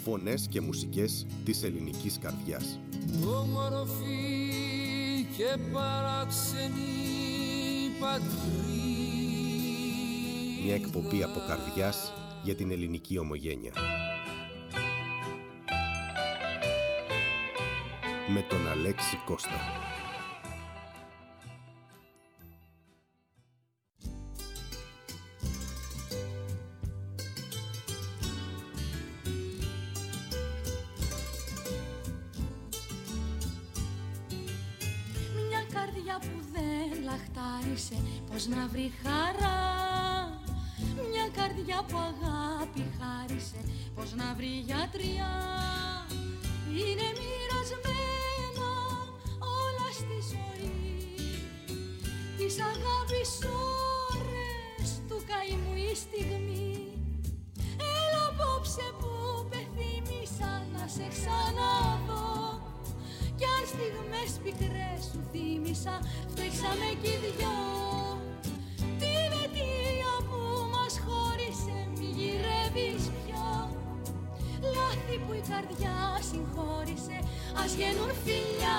Φωνές και μουσικές της ελληνικής καρδιάς. Όμορφη και παράξενη πατρίδα. Μια εκπομπή από καρδιάς για την ελληνική ομογένεια. Με τον Αλέξη Κώστα. Μια καρδιά που δεν λαχτάρισε, πώς να βρει χαρά. Μια καρδιά που αγάπη χάρισε, πώς να βρει γιατριά. Είναι μοιρασμένα όλα στη ζωή, της αγάπης ώρες, του καημού η στιγμή. Έλα απόψε που πεθύμησα να σε ξαναδώ, κι αν στιγμές πικρές σου θύμισα, φταίξαμε κι οι δυο. Την αιτία που μας χώρισε μη γυρεύεις πια. Λάθη που η καρδιά συγχώρησε, ας γίνουν φιλιά.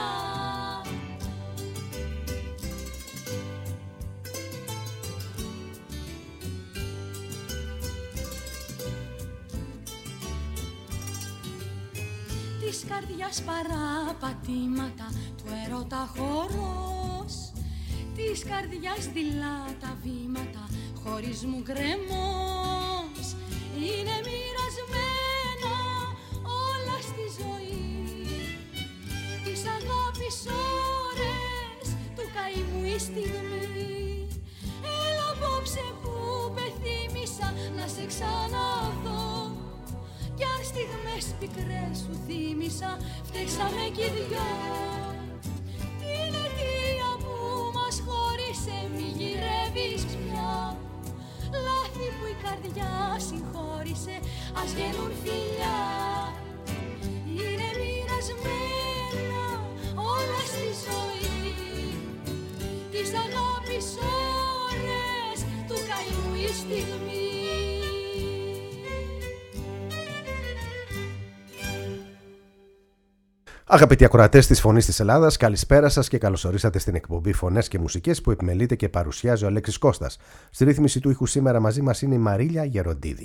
Της καρδιάς παραπατήματα, του ερώτα χορός. Της καρδιάς δειλά τα βήματα, χωρίς μου γκρεμός. Είναι μοιρασμένα όλα στη ζωή, της αγάπης ώρες, του καημού η στιγμή. Έλα απόψε που πεθύμησα να σε ξαναδώ, κι αν στιγμές πικρές σου θύμισα, φταίξαμε κι οι δυο. Την αιτία που μας χώρισε μη γυρεύεις πια. Λάθη που η καρδιά συγχώρησε, ας γίνουν φιλιά. Είναι μοιρασμένα όλα στη ζωή, της αγάπης ώρες, του καημού η στιγμή. Αγαπητοί ακροατές της Φωνής της Ελλάδας, καλησπέρα σας και καλώς ορίσατε στην εκπομπή Φωνές και Μουσικές που επιμελείται και παρουσιάζει ο Αλέξης Κώστας. Στη ρύθμιση του ήχου σήμερα μαζί μας είναι η Μαρίλια Γεροντίδη.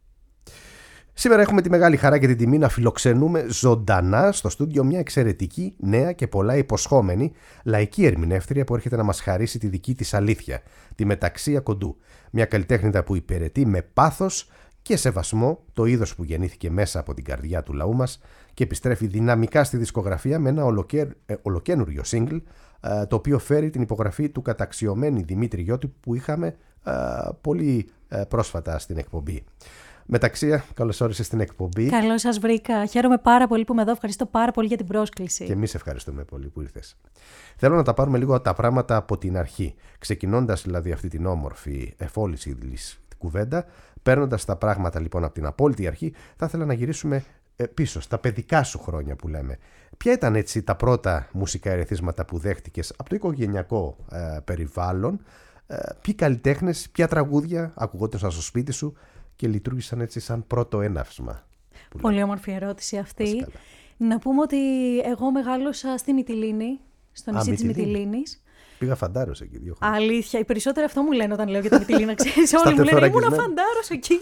Σήμερα έχουμε τη μεγάλη χαρά και την τιμή να φιλοξενούμε ζωντανά στο στούντιο μια εξαιρετική, νέα και πολλά υποσχόμενη λαϊκή ερμηνεύτρια που έρχεται να μας χαρίσει τη δική της αλήθεια, τη Μεταξία Κοντού. Μια καλλιτέχνηδα που υπηρετεί με πάθος και σεβασμό το είδος που γεννήθηκε μέσα από την καρδιά του λαού μας και επιστρέφει δυναμικά στη δισκογραφία με ένα ολοκένουργιο single, το οποίο φέρει την υπογραφή του καταξιωμένη Δημήτρη Γιώτη που είχαμε πολύ πρόσφατα στην εκπομπή. Μεταξία, καλώς όρισες στην εκπομπή. Καλώς σας βρήκα. Χαίρομαι πάρα πολύ που είμαι εδώ. Ευχαριστώ πάρα πολύ για την πρόσκληση. Και εμείς ευχαριστούμε πολύ που ήρθες. Θέλω να τα πάρουμε λίγο τα πράγματα από την αρχή. Ξεκινώντας δηλαδή αυτή την όμορφη εφόληση κουβέντα, παίρνοντας τα πράγματα λοιπόν από την απόλυτη αρχή, θα ήθελα να γυρίσουμε πίσω στα παιδικά σου χρόνια που λέμε. Ποια ήταν έτσι τα πρώτα μουσικά ερεθίσματα που δέχτηκες από το οικογενειακό περιβάλλον, ποιοι καλλιτέχνες, ποια τραγούδια ακουγόντουσαν στο σπίτι σου και λειτουργήσαν έτσι σαν πρώτο έναυσμα? Πολύ όμορφη ερώτηση αυτή. Να πούμε ότι εγώ μεγάλωσα στη Μυτιλήνη, στο νησί της Μυτιλήνης. Πήγα φαντάρος εκεί 2 χρόνια. Αλήθεια, οι περισσότεροι αυτό μου λένε όταν λέω για τη Μυτιλήνα, ξέρεις. Όλοι μου λένε ήμουν φαντάρος εκεί.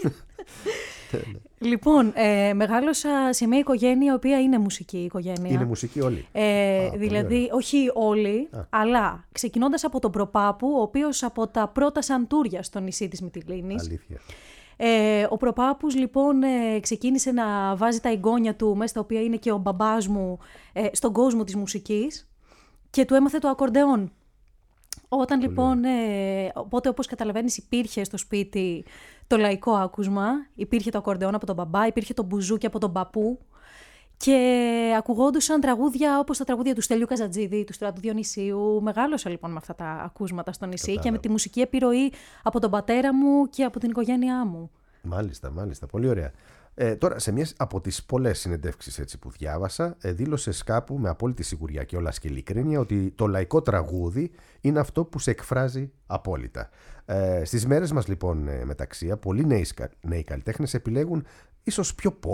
Λοιπόν, μεγάλωσα σε μια οικογένεια η οποία είναι μουσική οικογένεια. Είναι μουσική όλοι. Δηλαδή, όχι όλοι, αλλά ξεκινώντας από τον προπάπου, ο οποίος από τα πρώτα σαντούρια στο νησί της Μυτιλήνης. Αλήθεια. Ο προπάπους λοιπόν ξεκίνησε να βάζει τα εγγόνια του μέσα, τα οποία είναι και ο μπαμπάς μου, στον κόσμο της μουσικής, και του έμαθε το ακορντεόν. Όταν λοιπόν, οπότε όπως καταλαβαίνεις υπήρχε στο σπίτι το λαϊκό άκουσμα, υπήρχε το ακορντεόν από τον μπαμπά, υπήρχε το μπουζούκι από τον παππού και ακουγόντουσαν τραγούδια όπως τα τραγούδια του Στέλιου Καζατζίδη, του Στράτου Διονυσίου. Μεγάλωσα λοιπόν με αυτά τα ακούσματα στο νησί και με τη μουσική επιρροή από τον πατέρα μου και από την οικογένειά μου. Μάλιστα, πολύ ωραία. Τώρα, σε μια από τις πολλές συνεντεύξεις έτσι που διάβασα, δήλωσες κάπου με απόλυτη σιγουριά και όλας και ειλικρίνεια ότι το λαϊκό τραγούδι είναι αυτό που σε εκφράζει απόλυτα. Στις μέρες μας λοιπόν, Μεταξία, πολλοί νέοι καλλιτέχνες επιλέγουν ίσως πιο pop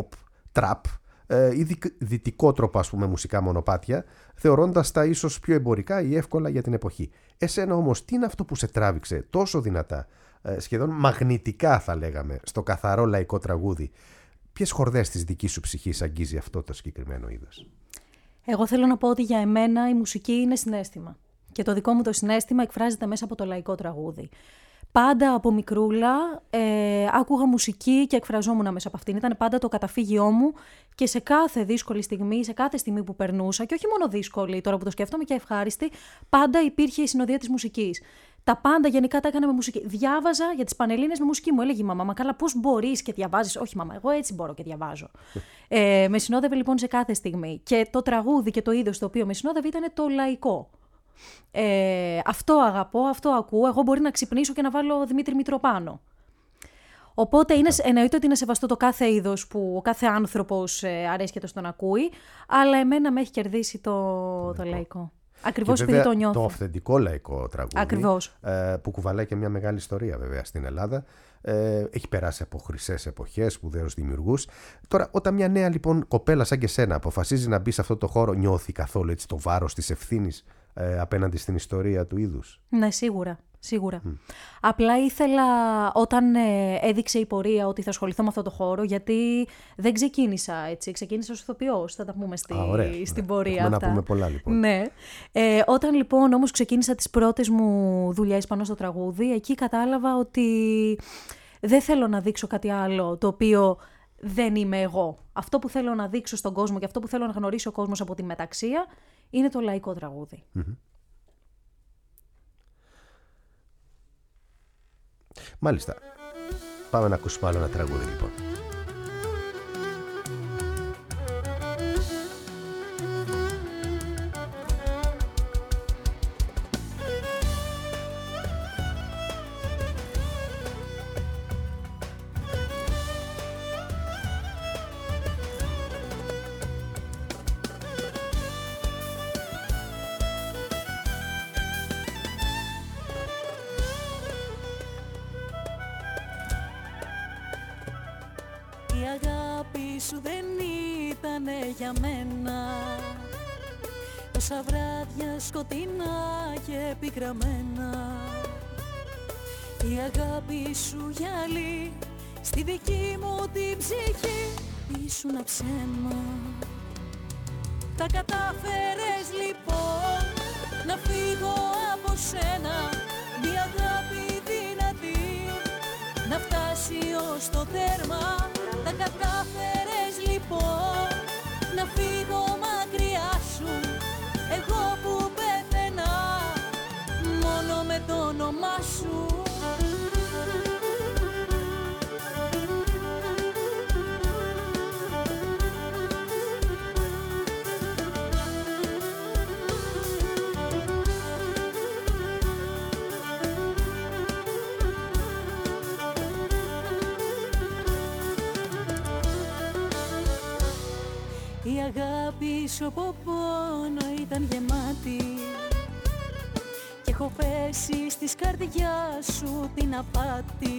τραπ ή δυτικότροπα, ας πούμε, μουσικά μονοπάτια, θεωρώντας τα ίσως πιο εμπορικά ή εύκολα για την εποχή. Εσένα όμως, τι είναι αυτό που σε τράβηξε τόσο δυνατά, σχεδόν μαγνητικά θα λέγαμε, στο καθαρό λαϊκό τραγούδι? Ποιες χορδές της δικής σου ψυχής αγγίζει αυτό το συγκεκριμένο είδος? Εγώ θέλω να πω ότι για εμένα η μουσική είναι συναίσθημα. Και το δικό μου το συναίσθημα εκφράζεται μέσα από το λαϊκό τραγούδι. Πάντα από μικρούλα άκουγα μουσική και εκφραζόμουν μέσα από αυτήν. Ήταν πάντα το καταφύγιό μου και σε κάθε δύσκολη στιγμή, σε κάθε στιγμή που περνούσα, και όχι μόνο δύσκολη, τώρα που το σκέφτομαι, και ευχάριστη, πάντα υπήρχε η συνοδεία της μουσικής. Τα πάντα γενικά τα έκανα με μουσική. Διάβαζα για τις Πανελλήνιες με μουσική. Μου έλεγε η μαμά, μα καλά, πώς μπορείς και διαβάζεις? Όχι, μαμά, εγώ έτσι μπορώ και διαβάζω. Με συνόδευε λοιπόν σε κάθε στιγμή. Και το τραγούδι και το είδος το οποίο με συνόδευε ήταν το λαϊκό. Αυτό αγαπώ, αυτό ακούω. Εγώ μπορεί να ξυπνήσω και να βάλω Δημήτρη Μητροπάνο. Οπότε εννοείται ότι είναι σεβαστό το κάθε είδος που ο κάθε άνθρωπος αρέσκεται στον ακούει, αλλά εμένα με έχει κερδίσει το λαϊκό. Ακριβώς επειδή το νιώθω. Το αυθεντικό λαϊκό τραγούδι. Ακριβώς. Που κουβαλάει και μια μεγάλη ιστορία βέβαια στην Ελλάδα. Έχει περάσει από χρυσές εποχές, σπουδαίους δημιουργούς. Τώρα, όταν μια νέα λοιπόν κοπέλα σαν και σένα αποφασίζει να μπει σε αυτό το χώρο, νιώθει καθόλου έτσι το βάρος της ευθύνης απέναντι στην ιστορία του είδους? Ναι, σίγουρα. Σίγουρα. Απλά ήθελα, όταν έδειξε η πορεία ότι θα ασχοληθώ με αυτό το χώρο, γιατί δεν ξεκίνησα έτσι. Ξεκίνησα ως ηθοποιός, θα τα πούμε στην πορεία αυτά. Να πούμε πολλά λοιπόν. Ναι. Όταν λοιπόν όμως ξεκίνησα τις πρώτες μου δουλειές πάνω στο τραγούδι, εκεί κατάλαβα ότι δεν θέλω να δείξω κάτι άλλο το οποίο δεν είμαι εγώ. Αυτό που θέλω να δείξω στον κόσμο και αυτό που θέλω να γνωρίσει ο κόσμος από τη μεταξία είναι το λαϊκό τραγούδι. Μάλιστα. Πάμε να ακούσουμε άλλο ένα τραγούδι λοιπόν. Η αγάπη σου δεν ήτανε για μένα, τόσα βράδια σκοτεινά και πικραμένα. Η αγάπη σου γυαλί στη δική μου την ψυχή ήσουνα ψέμα. Τα κατάφερες λοιπόν να φύγω από σένα, μια αγάπη δυνατή να φτάσει ως το τέρμα. Τα κατάφερες λοιπόν να φύγω μακριά σου, εγώ που πέθαινα μόνο με το όνομά σου. Η αγάπη σου από πόνο ήταν γεμάτη και έχω πέσει στις καρδιάς σου την απάτη.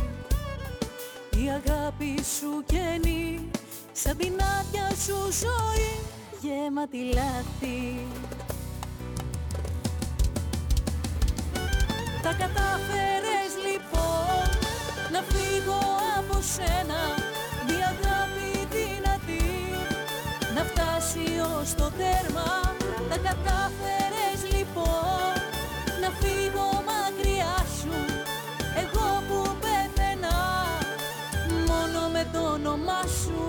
Η αγάπη σου καινή σαν την άδεια σου ζωή γεμάτη λάθη. Τα κατάφερες λοιπόν να φύγω από σένα, μια αγάπη δυνατή να φτάσει ως το τέρμα. Τα κατάφερες λοιπόν να φύγω μακριά σου, εγώ που πέθαινα μόνο με το όνομά σου.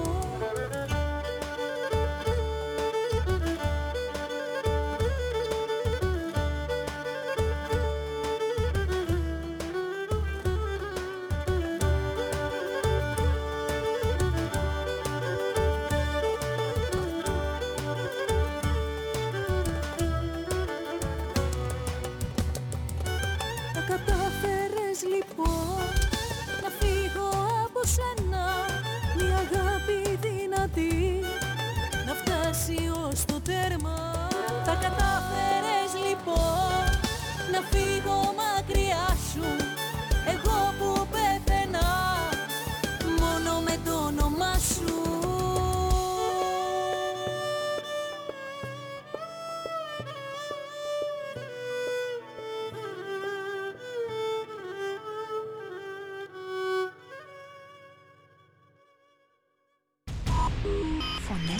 Λοιπόν, να φύγω από σένα, μια αγάπη δυνατή να φτάσει ως το τέρμα. Τα κατάφερες λοιπόν να φύγω μακριά σου, εγώ που πέθαινα μόνο με το όνομά σου.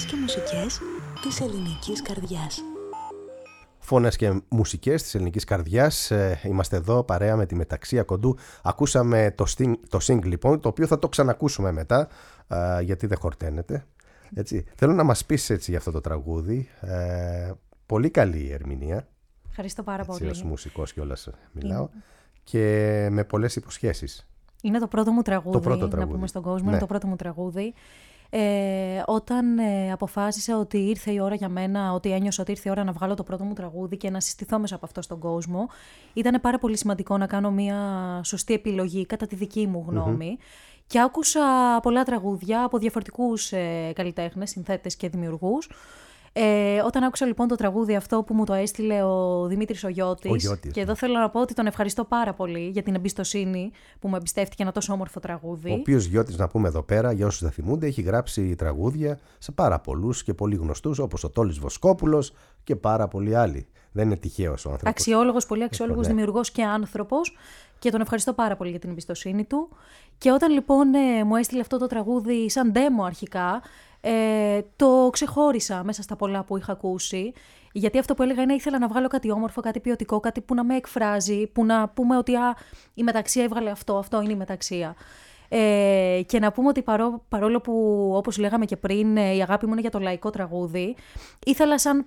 φωνές και μουσικές της ελληνικής καρδιάς. Φωνές και μουσικές της ελληνικής καρδιάς. Είμαστε εδώ παρέα με τη Μεταξία Κοντού. Ακούσαμε το Sing λοιπόν, το οποίο θα το ξανακούσουμε μετά, γιατί δεν χορταίνεται. Έτσι. Θέλω να μας πεις έτσι για αυτό το τραγούδι. Πολύ καλή η ερμηνεία. Ευχαριστώ πάρα πολύ. Ως μουσικός κιόλας μιλάω. Και με πολλές υποσχέσεις. Είναι το πρώτο μου τραγούδι, το πρώτο τραγούδι. να πούμε στον κόσμο. Ναι. Είναι το πρώτο μου τραγούδι. Όταν αποφάσισα ότι ήρθε η ώρα για μένα, ότι ένιωσα ότι ήρθε η ώρα να βγάλω το πρώτο μου τραγούδι και να συστηθώ μέσα από αυτό στον κόσμο, ήταν πάρα πολύ σημαντικό να κάνω μια σωστή επιλογή κατά τη δική μου γνώμη. Και άκουσα πολλά τραγούδια από διαφορετικούς καλλιτέχνες, συνθέτες και δημιουργούς. Όταν άκουσα λοιπόν το τραγούδι αυτό που μου το έστειλε ο Δημήτρης ο Γιώτης, και εδώ θέλω να πω ότι τον ευχαριστώ πάρα πολύ για την εμπιστοσύνη που μου εμπιστεύτηκε ένα τόσο όμορφο τραγούδι. Ο οποίος Γιώτης, να πούμε εδώ πέρα, για όσους δεν θυμούνται, έχει γράψει τραγούδια σε πάρα πολλούς και πολύ γνωστούς, όπως ο Τόλης Βοσκόπουλος και πάρα πολλοί άλλοι. Δεν είναι τυχαίος ο άνθρωπος. Αξιόλογος, πολύ αξιόλογος δημιουργός και άνθρωπος, και τον ευχαριστώ πάρα πολύ για την εμπιστοσύνη του. Και όταν λοιπόν μου έστειλε αυτό το τραγούδι σαν demo αρχικά, το ξεχώρισα μέσα στα πολλά που είχα ακούσει, γιατί αυτό που έλεγα είναι ήθελα να βγάλω κάτι όμορφο, κάτι ποιοτικό, κάτι που να με εκφράζει, που να πούμε ότι η Μεταξία έβγαλε αυτό είναι η Μεταξία. Και να πούμε ότι παρόλο που, όπως λέγαμε και πριν, η αγάπη μου είναι για το λαϊκό τραγούδι, ήθελα σαν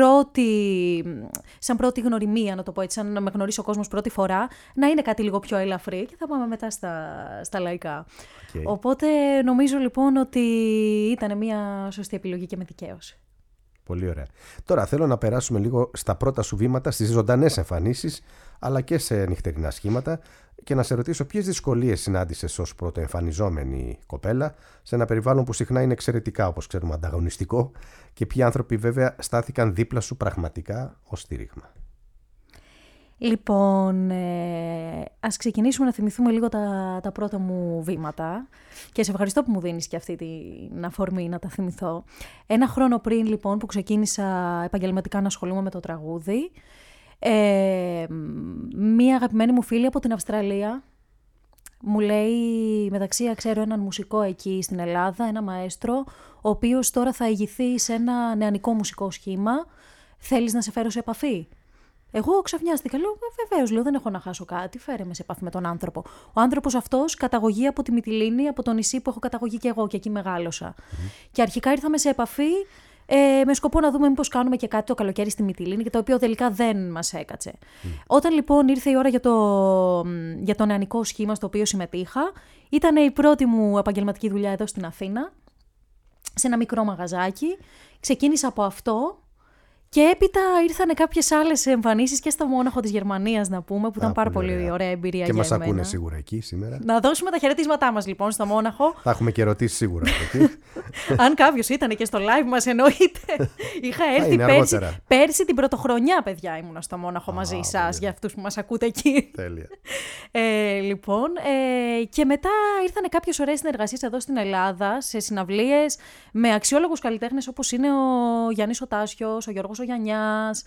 πρώτη γνωριμία, να το πω έτσι, σαν να με γνωρίσει ο κόσμος πρώτη φορά, να είναι κάτι λίγο πιο ελαφρύ, και θα πάμε μετά στα λαϊκά. Okay. Οπότε νομίζω λοιπόν ότι ήταν μια σωστή επιλογή και με δικαίωση. Πολύ ωραία. Τώρα θέλω να περάσουμε λίγο στα πρώτα σου βήματα, στις ζωντανές εμφανίσεις, αλλά και σε νυχτερινά σχήματα, και να σε ρωτήσω ποιες δυσκολίες συνάντησες ως πρωτοεμφανιζόμενη κοπέλα σε ένα περιβάλλον που συχνά είναι εξαιρετικά, όπως ξέρουμε, ανταγωνιστικό, και ποιοι άνθρωποι βέβαια στάθηκαν δίπλα σου πραγματικά ως στήριγμα. Λοιπόν, ας ξεκινήσουμε να θυμηθούμε λίγο τα πρώτα μου βήματα, και σε ευχαριστώ που μου δίνεις και αυτή την αφορμή να τα θυμηθώ. Ένα χρόνο πριν λοιπόν που ξεκίνησα επαγγελματικά να ασχολούμαι με το τραγούδι, μία αγαπημένη μου φίλη από την Αυστραλία μου λέει: Μεταξία, ξέρω έναν μουσικό εκεί στην Ελλάδα, ένα μαέστρο, ο οποίος τώρα θα ηγηθεί σε ένα νεανικό μουσικό σχήμα. Θέλεις να σε φέρω σε επαφή? Εγώ ξαφνιάστηκα, λέω: βεβαίως, λέω, δεν έχω να χάσω κάτι, φέρε με σε επαφή με τον άνθρωπο. Ο άνθρωπος αυτός, καταγωγή από τη Μυτιλήνη, από το νησί που έχω καταγωγή και εγώ, και εκεί μεγάλωσα. Και αρχικά ήρθαμε σε επαφή με σκοπό να δούμε μήπως κάνουμε και κάτι το καλοκαίρι στη Μυτιλήνη, και το οποίο τελικά δεν μας έκατσε. Όταν λοιπόν ήρθε η ώρα για το νεανικό σχήμα στο οποίο συμμετείχα, ήταν η πρώτη μου επαγγελματική δουλειά εδώ στην Αθήνα, σε ένα μικρό μαγαζάκι. Ξεκίνησα από αυτό. Και έπειτα ήρθαν κάποιες άλλες εμφανίσεις και στο Μόναχο της Γερμανίας, να πούμε, που ήταν πάρα πολύ ωραία εμπειρία για εμένα. Και μας ακούνε σίγουρα εκεί σήμερα. Να δώσουμε τα χαιρετίσματά μας λοιπόν στο Μόναχο. Θα έχουμε και ερωτήσεις σίγουρα εκεί. Αν κάποιος ήταν και στο live μας, εννοείται. Είχα έρθει πέρσι την πρωτοχρονιά, παιδιά, ήμουνα στο Μόναχο μαζί σας, για αυτούς που μας ακούτε εκεί. Τέλεια. Λοιπόν, και μετά ήρθαν κάποιες ωραίες συνεργασίες εδώ στην Ελλάδα, σε συναυλίες με αξιόλογους καλλιτέχνες όπως είναι ο Γιάννης ο Τάσιος, ο Γιώργος ο Γιαννιάς,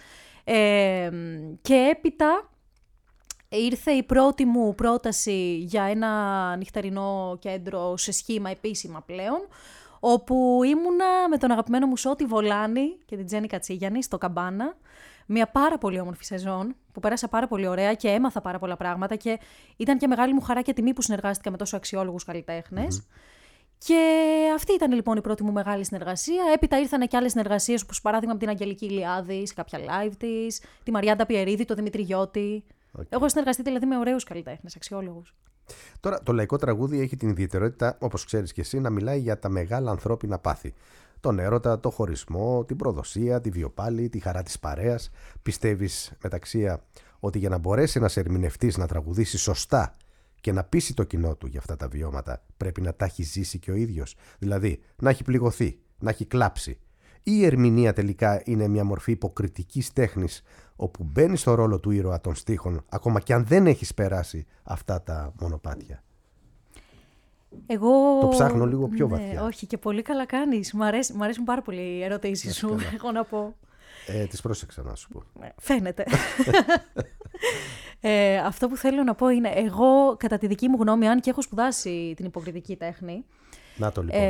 και έπειτα ήρθε η πρώτη μου πρόταση για ένα νυχτερινό κέντρο σε σχήμα επίσημα πλέον, όπου ήμουνα με τον αγαπημένο μου Σώτη Βολάνη και την Τζέννη Κατσίγιαννη στο Καμπάνα. Μια πάρα πολύ όμορφη σεζόν που πέρασα πάρα πολύ ωραία και έμαθα πάρα πολλά πράγματα, και ήταν και μεγάλη μου χαρά και τιμή που συνεργάστηκα με τόσο αξιόλογους καλλιτέχνες. Και αυτή ήταν λοιπόν η πρώτη μου μεγάλη συνεργασία. Έπειτα ήρθαν και άλλες συνεργασίες, όπως παράδειγμα με την Αγγελική Ηλιάδη, σε κάποια live της, τη Μαριάντα Πιερίδη, το Δημήτρη Γιώτη. Έχω συνεργαστεί δηλαδή με ωραίους καλλιτέχνες, αξιόλογους. Τώρα, το λαϊκό τραγούδι έχει την ιδιαιτερότητα, όπως ξέρεις και εσύ, να μιλάει για τα μεγάλα ανθρώπινα πάθη. Τον έρωτα, το χωρισμό, την προδοσία, τη βιοπάλη, τη χαρά της παρέας. Πιστεύεις, Μεταξία, ότι για να μπορέσει ένας ερμηνευτής να τραγουδήσει σωστά και να πείσει το κοινό του για αυτά τα βιώματα, πρέπει να τα έχει ζήσει και ο ίδιος? Δηλαδή, να έχει πληγωθεί, να έχει κλάψει? Ή η ερμηνεία τελικά είναι μια μορφή υποκριτικής τέχνης, όπου μπαίνει στο ρόλο του ήρωα των στίχων, ακόμα και αν δεν έχεις περάσει αυτά τα μονοπάτια? Εγώ... Το ψάχνω λίγο πιο βαθιά. Όχι, και πολύ καλά κάνεις. Μ' αρέσουν πάρα πολύ οι ερωτήσεις σου, έχω να πω. Τις πρόσεξα να σου πω. Φαίνεται. Αυτό που θέλω να πω είναι, εγώ κατά τη δική μου γνώμη, αν και έχω σπουδάσει την υποκριτική τέχνη, να το λοιπόν.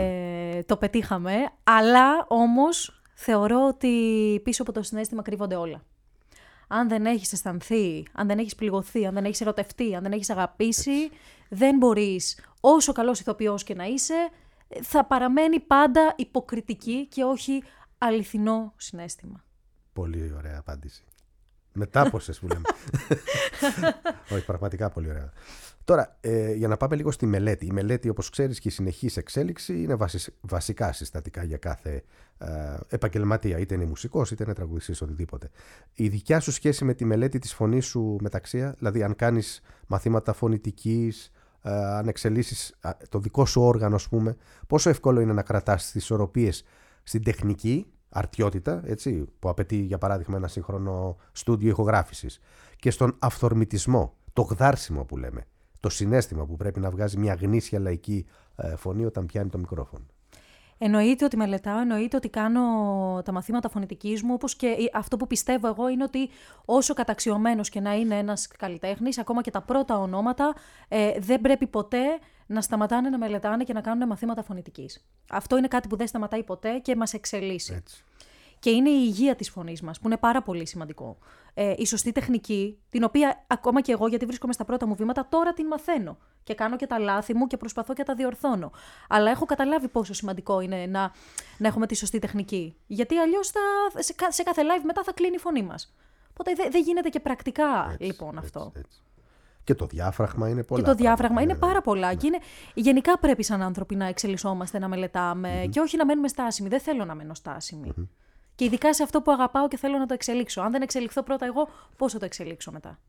το πετύχαμε, αλλά όμως θεωρώ ότι πίσω από το συναίσθημα κρύβονται όλα. Αν δεν έχεις αισθανθεί, αν δεν έχεις πληγωθεί, αν δεν έχεις ερωτευτεί, αν δεν έχεις αγαπήσει, δεν μπορείς, όσο καλός ηθοποιός και να είσαι, θα παραμένει πάντα υποκριτική και όχι αληθινό συναίσθημα. Πολύ ωραία απάντηση. Μετάπωσες που λέμε. Όχι, πραγματικά πολύ ωραία. Τώρα, για να πάμε λίγο στη μελέτη. Η μελέτη, όπως ξέρεις, και η συνεχής εξέλιξη είναι βασικά συστατικά για κάθε επαγγελματία. Είτε είναι μουσικός, είτε είναι τραγουδιστής, οτιδήποτε. Η δικιά σου σχέση με τη μελέτη της φωνής σου μεταξύ, δηλαδή αν κάνεις μαθήματα φωνητικής, αν εξελίσσεις το δικό σου όργανο, ας πούμε, πόσο εύκολο είναι να κρατάς τις ισορροπίες στην τεχνική αρτιότητα, έτσι, που απαιτεί για παράδειγμα ένα σύγχρονο στούντιο ηχογράφησης, και στον αυθορμητισμό, το γδάρσιμο που λέμε, το συναίσθημα που πρέπει να βγάζει μια γνήσια λαϊκή φωνή όταν πιάνει το μικρόφωνο. Εννοείται ότι μελετάω, εννοείται ότι κάνω τα μαθήματα φωνητικής μου, όπως και αυτό που πιστεύω εγώ είναι ότι όσο καταξιωμένος και να είναι ένας καλλιτέχνης, ακόμα και τα πρώτα ονόματα δεν πρέπει ποτέ να σταματάνε να μελετάνε και να κάνουν μαθήματα φωνητικής. Αυτό είναι κάτι που δεν σταματάει ποτέ και μας εξελίσσει. Έτσι. Και είναι η υγεία της φωνής μας, που είναι πάρα πολύ σημαντικό. Η σωστή τεχνική, την οποία ακόμα και εγώ, γιατί βρίσκομαι στα πρώτα μου βήματα, τώρα την μαθαίνω. Και κάνω και τα λάθη μου και προσπαθώ και τα διορθώνω. Αλλά έχω καταλάβει πόσο σημαντικό είναι να έχουμε τη σωστή τεχνική. Γιατί αλλιώς σε κάθε live μετά θα κλείνει η φωνή μας. Οπότε δεν γίνεται και πρακτικά λοιπόν αυτό. Έτσι. Και το διάφραγμα είναι πολλά. Και το διάφραγμα είναι πάρα πολλά. Και γενικά πρέπει σαν άνθρωποι να εξελισσόμαστε, να μελετάμε και όχι να μένουμε στάσιμοι. Δεν θέλω να μένω στάσιμη. Και ειδικά σε αυτό που αγαπάω και θέλω να το εξελίξω. Αν δεν εξελιχθώ πρώτα εγώ, πώς θα το εξελίξω μετά.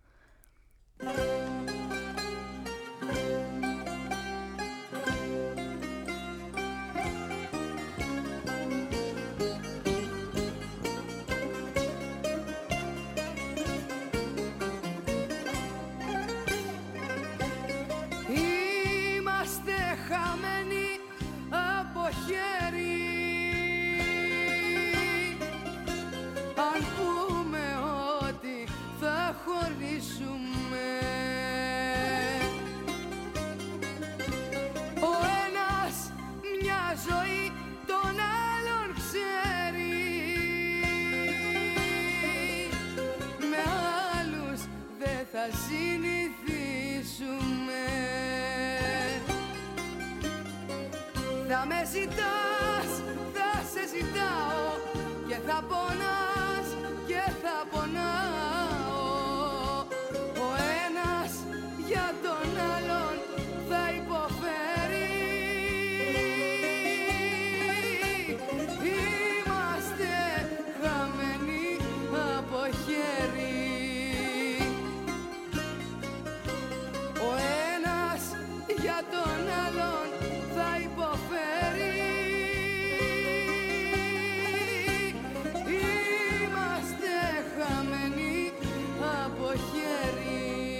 Είμαστε χαμένοι από χέρι. Αν πούμε ότι θα χωρίσουμε, ο ένας μια ζωή τον άλλον ξέρει, με άλλους δεν θα συνηθίσουμε. Θα με ζητάς, θα σε ζητάω και θα πονάς και θα πονάω. Ο ένας για τον άλλον θα υποφέρει. Είμαστε χαμένοι από χέρι. Ο ένας για τον άλλον θα υποφέρει. Είμαστε χαμένοι από χέρι.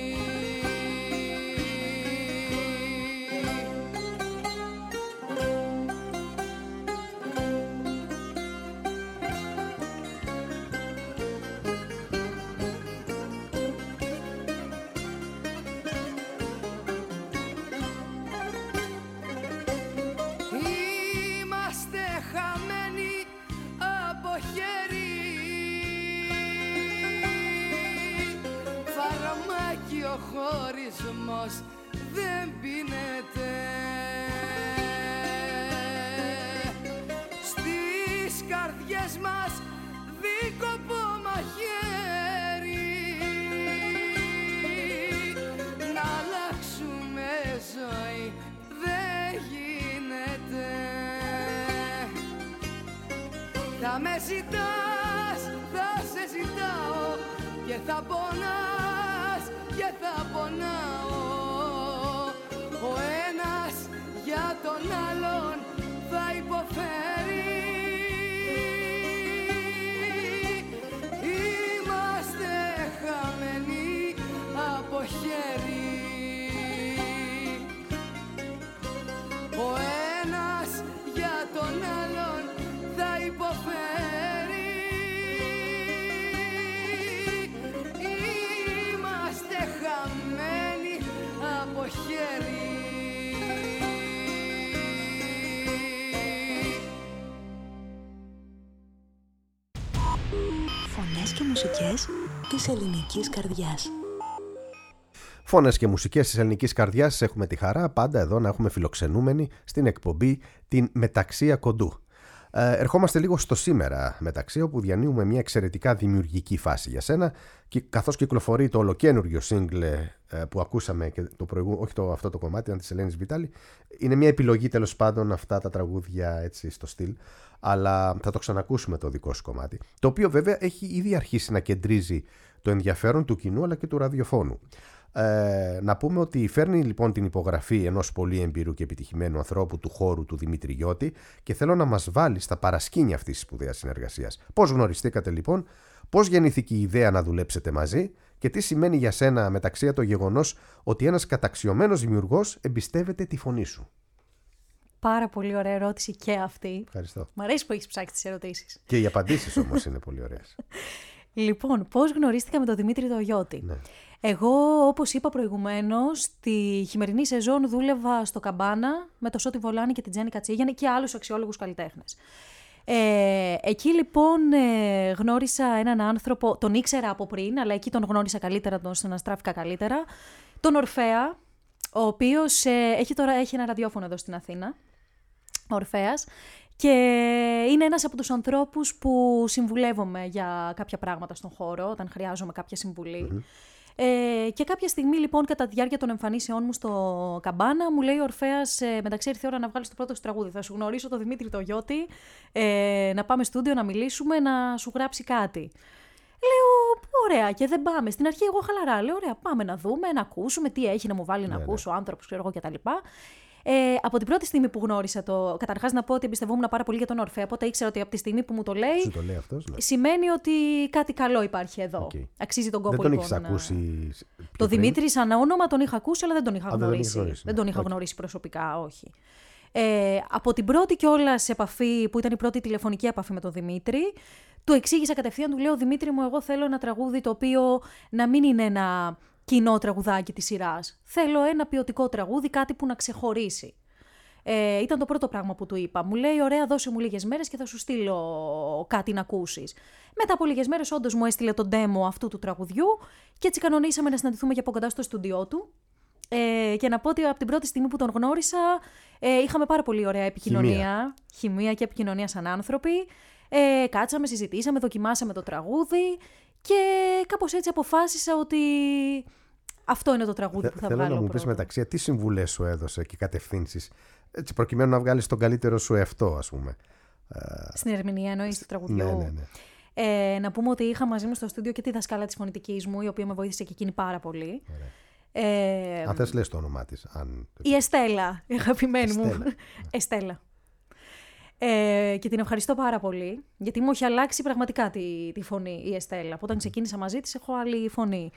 Είμαστε χαμένοι από χέρι. Φαρμάκι ο χωρισμός δεν πίνεται. Στις καρδιές μας δίκοπο μαχαίρι. Να αλλάξουμε ζωή δεν γίνεται. Θα με ζητάς, θα σε ζητάω και θα πονάς και θα πονάω. Ο ένας για τον άλλον θα υποφέρει. Είμαστε χαμένοι από χέρι. Ο ένας για τον άλλον θα υποφέρει. Είμαστε χαμένοι από χέρι. και μουσικές της ελληνικής καρδιάς. Φωνές και μουσικές της ελληνικής καρδιάς, έχουμε τη χαρά πάντα εδώ να έχουμε φιλοξενούμενοι στην εκπομπή την Μεταξία Κοντού. Ερχόμαστε λίγο στο σήμερα μεταξύ, όπου διανύουμε μια εξαιρετικά δημιουργική φάση για σένα, και καθώς κυκλοφορεί το ολοκένουργιο single που ακούσαμε και το προηγούμενο, όχι αυτό το κομμάτι, της Ελένης Βιτάλη, είναι μια επιλογή τέλος πάντων αυτά τα τραγούδια έτσι στο στυλ, αλλά θα το ξανακούσουμε το δικό σου κομμάτι, το οποίο βέβαια έχει ήδη αρχίσει να κεντρίζει το ενδιαφέρον του κοινού αλλά και του ραδιοφώνου. Να πούμε ότι φέρνει λοιπόν την υπογραφή ενός πολύ εμπειρού και επιτυχημένου ανθρώπου του χώρου, του Δημήτρη Γιώτη, και θέλω να μας βάλει στα παρασκήνια αυτής της σπουδαίας συνεργασίας. Πώς γνωριστήκατε λοιπόν, πώς γεννήθηκε η ιδέα να δουλέψετε μαζί και τι σημαίνει για σένα μεταξύ το γεγονός ότι ένας καταξιωμένος δημιουργός εμπιστεύεται τη φωνή σου? Πάρα πολύ ωραία ερώτηση και αυτή. Ευχαριστώ. Μ' αρέσει που έχεις ψάξει τις ερωτήσεις. Και οι απαντήσεις όμως είναι πολύ ωραίες. Λοιπόν, πώς γνωρίστηκα με τον Δημήτρη το Γιώτη? Ναι. Εγώ, όπως είπα προηγουμένως, τη χειμερινή σεζόν δούλευα στο Καμπάνα με το Σώτη Βολάνη και την Τζέννη Κατσίγιανη και άλλους αξιόλογους καλλιτέχνες. Εκεί λοιπόν γνώρισα έναν άνθρωπο, τον ήξερα από πριν, αλλά εκεί τον γνώρισα καλύτερα, τον συναστράφηκα καλύτερα, τον Ορφέα, ο οποίος έχει ένα ραδιόφωνο εδώ στην Αθήνα, ο Ορφέας, και είναι ένας από τους ανθρώπους που συμβουλεύομαι για κάποια πράγματα στον χώρο, όταν χρειάζομαι κάποια συμβουλή. Και κάποια στιγμή λοιπόν, κατά τη διάρκεια των εμφανίσεών μου στο Καμπάνα, μου λέει ο Ορφέας, μεταξύ ήρθε η ώρα να βγάλεις το πρώτο σου τραγούδι. Θα σου γνωρίσω τον Δημήτρη το Γιώτη, να πάμε στούντιο να μιλήσουμε, να σου γράψει κάτι. Λέω, ωραία, και δεν πάμε. Στην αρχή εγώ χαλαρά λέω, ωραία, πάμε να δούμε, να ακούσουμε τι έχει να μου βάλει να ακούσω, ο άνθρωπος, ξέρω εγώ κτλ. Από την πρώτη στιγμή που γνώρισα το. Καταρχάς να πω ότι εμπιστευόμουν πάρα πολύ για τον Ορφέα, οπότε ήξερα ότι από τη στιγμή που μου το λέει. Σου το λέει αυτός, ναι. Σημαίνει ότι κάτι καλό υπάρχει εδώ. Okay. Αξίζει τον κόπο δεν λοιπόν. Δεν τον έχεις ακούσει. Το Δημήτρη, σαν όνομα, τον είχα ακούσει, αλλά δεν τον είχα γνωρίσει. Δεν τον είχα γνωρίσει προσωπικά, όχι. Από την πρώτη κιόλας επαφή, που ήταν η πρώτη τηλεφωνική επαφή με τον Δημήτρη, του εξήγησα κατευθείαν, του λέω: Δημήτρη μου, εγώ θέλω ένα τραγούδι το οποίο να μην είναι ένα κοινό τραγουδάκι της σειράς. Θέλω ένα ποιοτικό τραγούδι, κάτι που να ξεχωρίσει. Ήταν το πρώτο πράγμα που του είπα. Μου λέει: ωραία, δώσε μου λίγες μέρες και θα σου στείλω κάτι να ακούσεις. Μετά από λίγες μέρες, όντως μου έστειλε το demo αυτού του τραγουδιού και έτσι κανονίσαμε να συναντηθούμε και από κοντά στο στούντιό του. Και να πω ότι από την πρώτη στιγμή που τον γνώρισα, είχαμε πάρα πολύ ωραία επικοινωνία. Χημεία και επικοινωνία σαν άνθρωποι. Κάτσαμε, συζητήσαμε, δοκιμάσαμε το τραγούδι και κάπως έτσι αποφάσισα ότι αυτό είναι το τραγούδι που θα βγάλω. Θέλω να μου πεις μεταξύ, τι συμβουλές σου έδωσε και κατευθύνσεις, έτσι προκειμένου να βγάλεις τον καλύτερο σου εαυτό, ας πούμε? Στην ερμηνεία εννοείς του τραγουδιού? Ναι. Να πούμε ότι είχα μαζί μου στο στούντιο και τη δασκάλα της φωνητικής μου, η οποία με βοήθησε και εκείνη πάρα πολύ. Αν θες λες το όνομά της. Η Εστέλα, η αγαπημένη μου. Εστέλα. Και την ευχαριστώ πάρα πολύ, γιατί μου έχει αλλάξει πραγματικά τη φωνή η Εστέλα. Από όταν ξεκίνησα μαζί της έχω άλλη φωνή.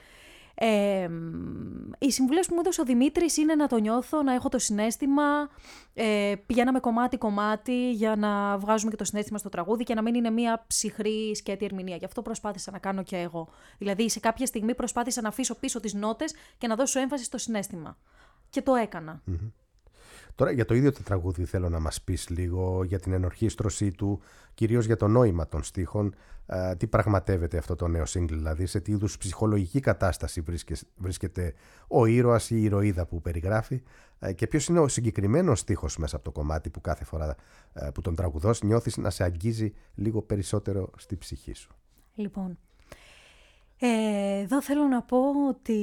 Οι συμβουλές που μου έδωσε ο Δημήτρης είναι να το νιώθω, να έχω το συναίσθημα. Πηγαίναμε κομμάτι-κομμάτι για να βγάζουμε και το συναίσθημα στο τραγούδι και να μην είναι μια ψυχρή σκέτη ερμηνεία. Γι' αυτό προσπάθησα να κάνω και εγώ. Δηλαδή, σε κάποια στιγμή προσπάθησα να αφήσω πίσω τις νότες και να δώσω έμφαση στο συναίσθημα. Και το έκανα. Mm-hmm. Τώρα για το ίδιο το τραγούδι θέλω να μας πεις λίγο για την ενορχήστρωσή του, κυρίως για το νόημα των στίχων, τι πραγματεύεται αυτό το νέο single, δηλαδή σε τι είδους ψυχολογική κατάσταση βρίσκεται ο ήρωας ή η ηρωίδα που περιγράφει και ποιος είναι ο συγκεκριμένος στίχος μέσα από το κομμάτι που κάθε φορά που τον τραγουδός νιώθεις να σε αγγίζει λίγο περισσότερο στη ψυχή σου. Λοιπόν, εδώ θέλω να πω ότι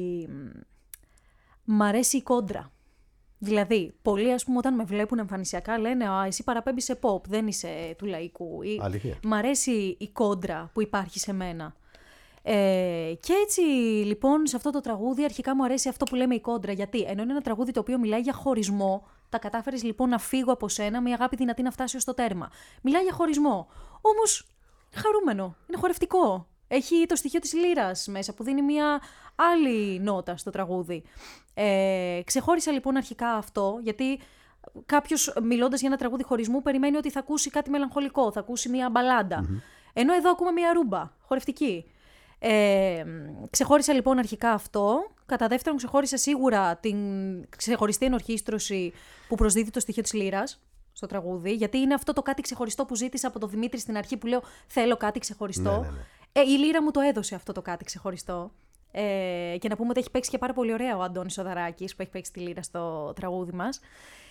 μ' αρέσει η κόντρα. Δηλαδή, πολλοί ας πούμε όταν με βλέπουν εμφανισιακά λένε «Α, εσύ παραπέμπεις σε pop, δεν είσαι του λαϊκού». Αλήθεια. Μ' αρέσει η κόντρα που υπάρχει σε μένα. Και έτσι λοιπόν σε αυτό το τραγούδι αρχικά μου αρέσει αυτό που λέμε η κόντρα. Γιατί ενώ είναι ένα τραγούδι το οποίο μιλάει για χωρισμό, τα κατάφερες λοιπόν να φύγω από σένα, μια αγάπη δυνατή να φτάσει ως το τέρμα. Μιλάει για χωρισμό. Όμως χαρούμενο, είναι χορευτικό. Έχει το στοιχείο της λύρας μέσα που δίνει μια άλλη νότα στο τραγούδι. Ξεχώρισα λοιπόν αρχικά αυτό, γιατί κάποιος μιλώντας για ένα τραγούδι χωρισμού περιμένει ότι θα ακούσει κάτι μελαγχολικό, θα ακούσει μια μπαλάντα. Mm-hmm. Ενώ εδώ ακούμε μια ρούμπα, χορευτική. Ξεχώρισα λοιπόν αρχικά αυτό. Κατά δεύτερον ξεχώρισα σίγουρα την ξεχωριστή ενορχήστρωση που προσδίδει το στοιχείο της λύρας στο τραγούδι, γιατί είναι αυτό το κάτι ξεχωριστό που ζήτησα από τον Δημήτρη στην αρχή που λέω θέλω κάτι ξεχωριστό. Η λύρα μου το έδωσε αυτό το κάτι ξεχωριστό. Και να πούμε ότι έχει παίξει και πάρα πολύ ωραία ο Αντώνης Οδαράκης που έχει παίξει τη λύρα στο τραγούδι μας.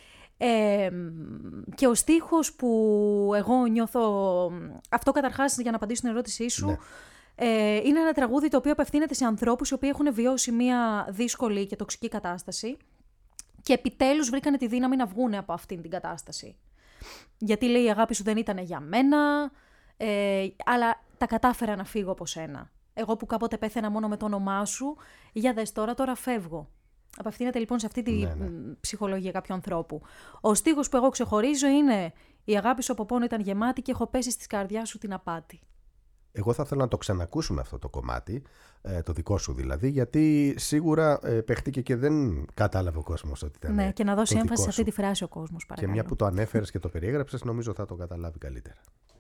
Και ο στίχος που εγώ νιώθω... Αυτό καταρχάς, για να απαντήσω στην ερώτησή σου, είναι ένα τραγούδι το οποίο απευθύνεται σε ανθρώπους οι οποίοι έχουν βιώσει μια δύσκολη και τοξική κατάσταση και επιτέλους βρήκανε τη δύναμη να βγουν από αυτήν την κατάσταση. Γιατί λέει η αγάπη σου δεν ήταν για μένα, αλλά τα κατάφερα να φύγω από σένα. Εγώ που κάποτε πέθαινα μόνο με το όνομά σου, για δες τώρα φεύγω. Απευθύνεται λοιπόν σε αυτή τη ψυχολογία κάποιου ανθρώπου. Ο στίχος που εγώ ξεχωρίζω είναι «Η αγάπη σου από πόνο ήταν γεμάτη και έχω πέσει στη καρδιά σου την απάτη». Εγώ θα ήθελα να το ξανακούσουμε αυτό το κομμάτι, το δικό σου δηλαδή, γιατί σίγουρα παίχτηκε και δεν κατάλαβε ο κόσμος ότι ήταν. Ναι, και να δώσει έμφαση σε αυτή τη φράση ο κόσμος, παρακαλώ. Και μια που το ανέφερες και το περιέγραψες, νομίζω θα το καταλάβει καλύτερα.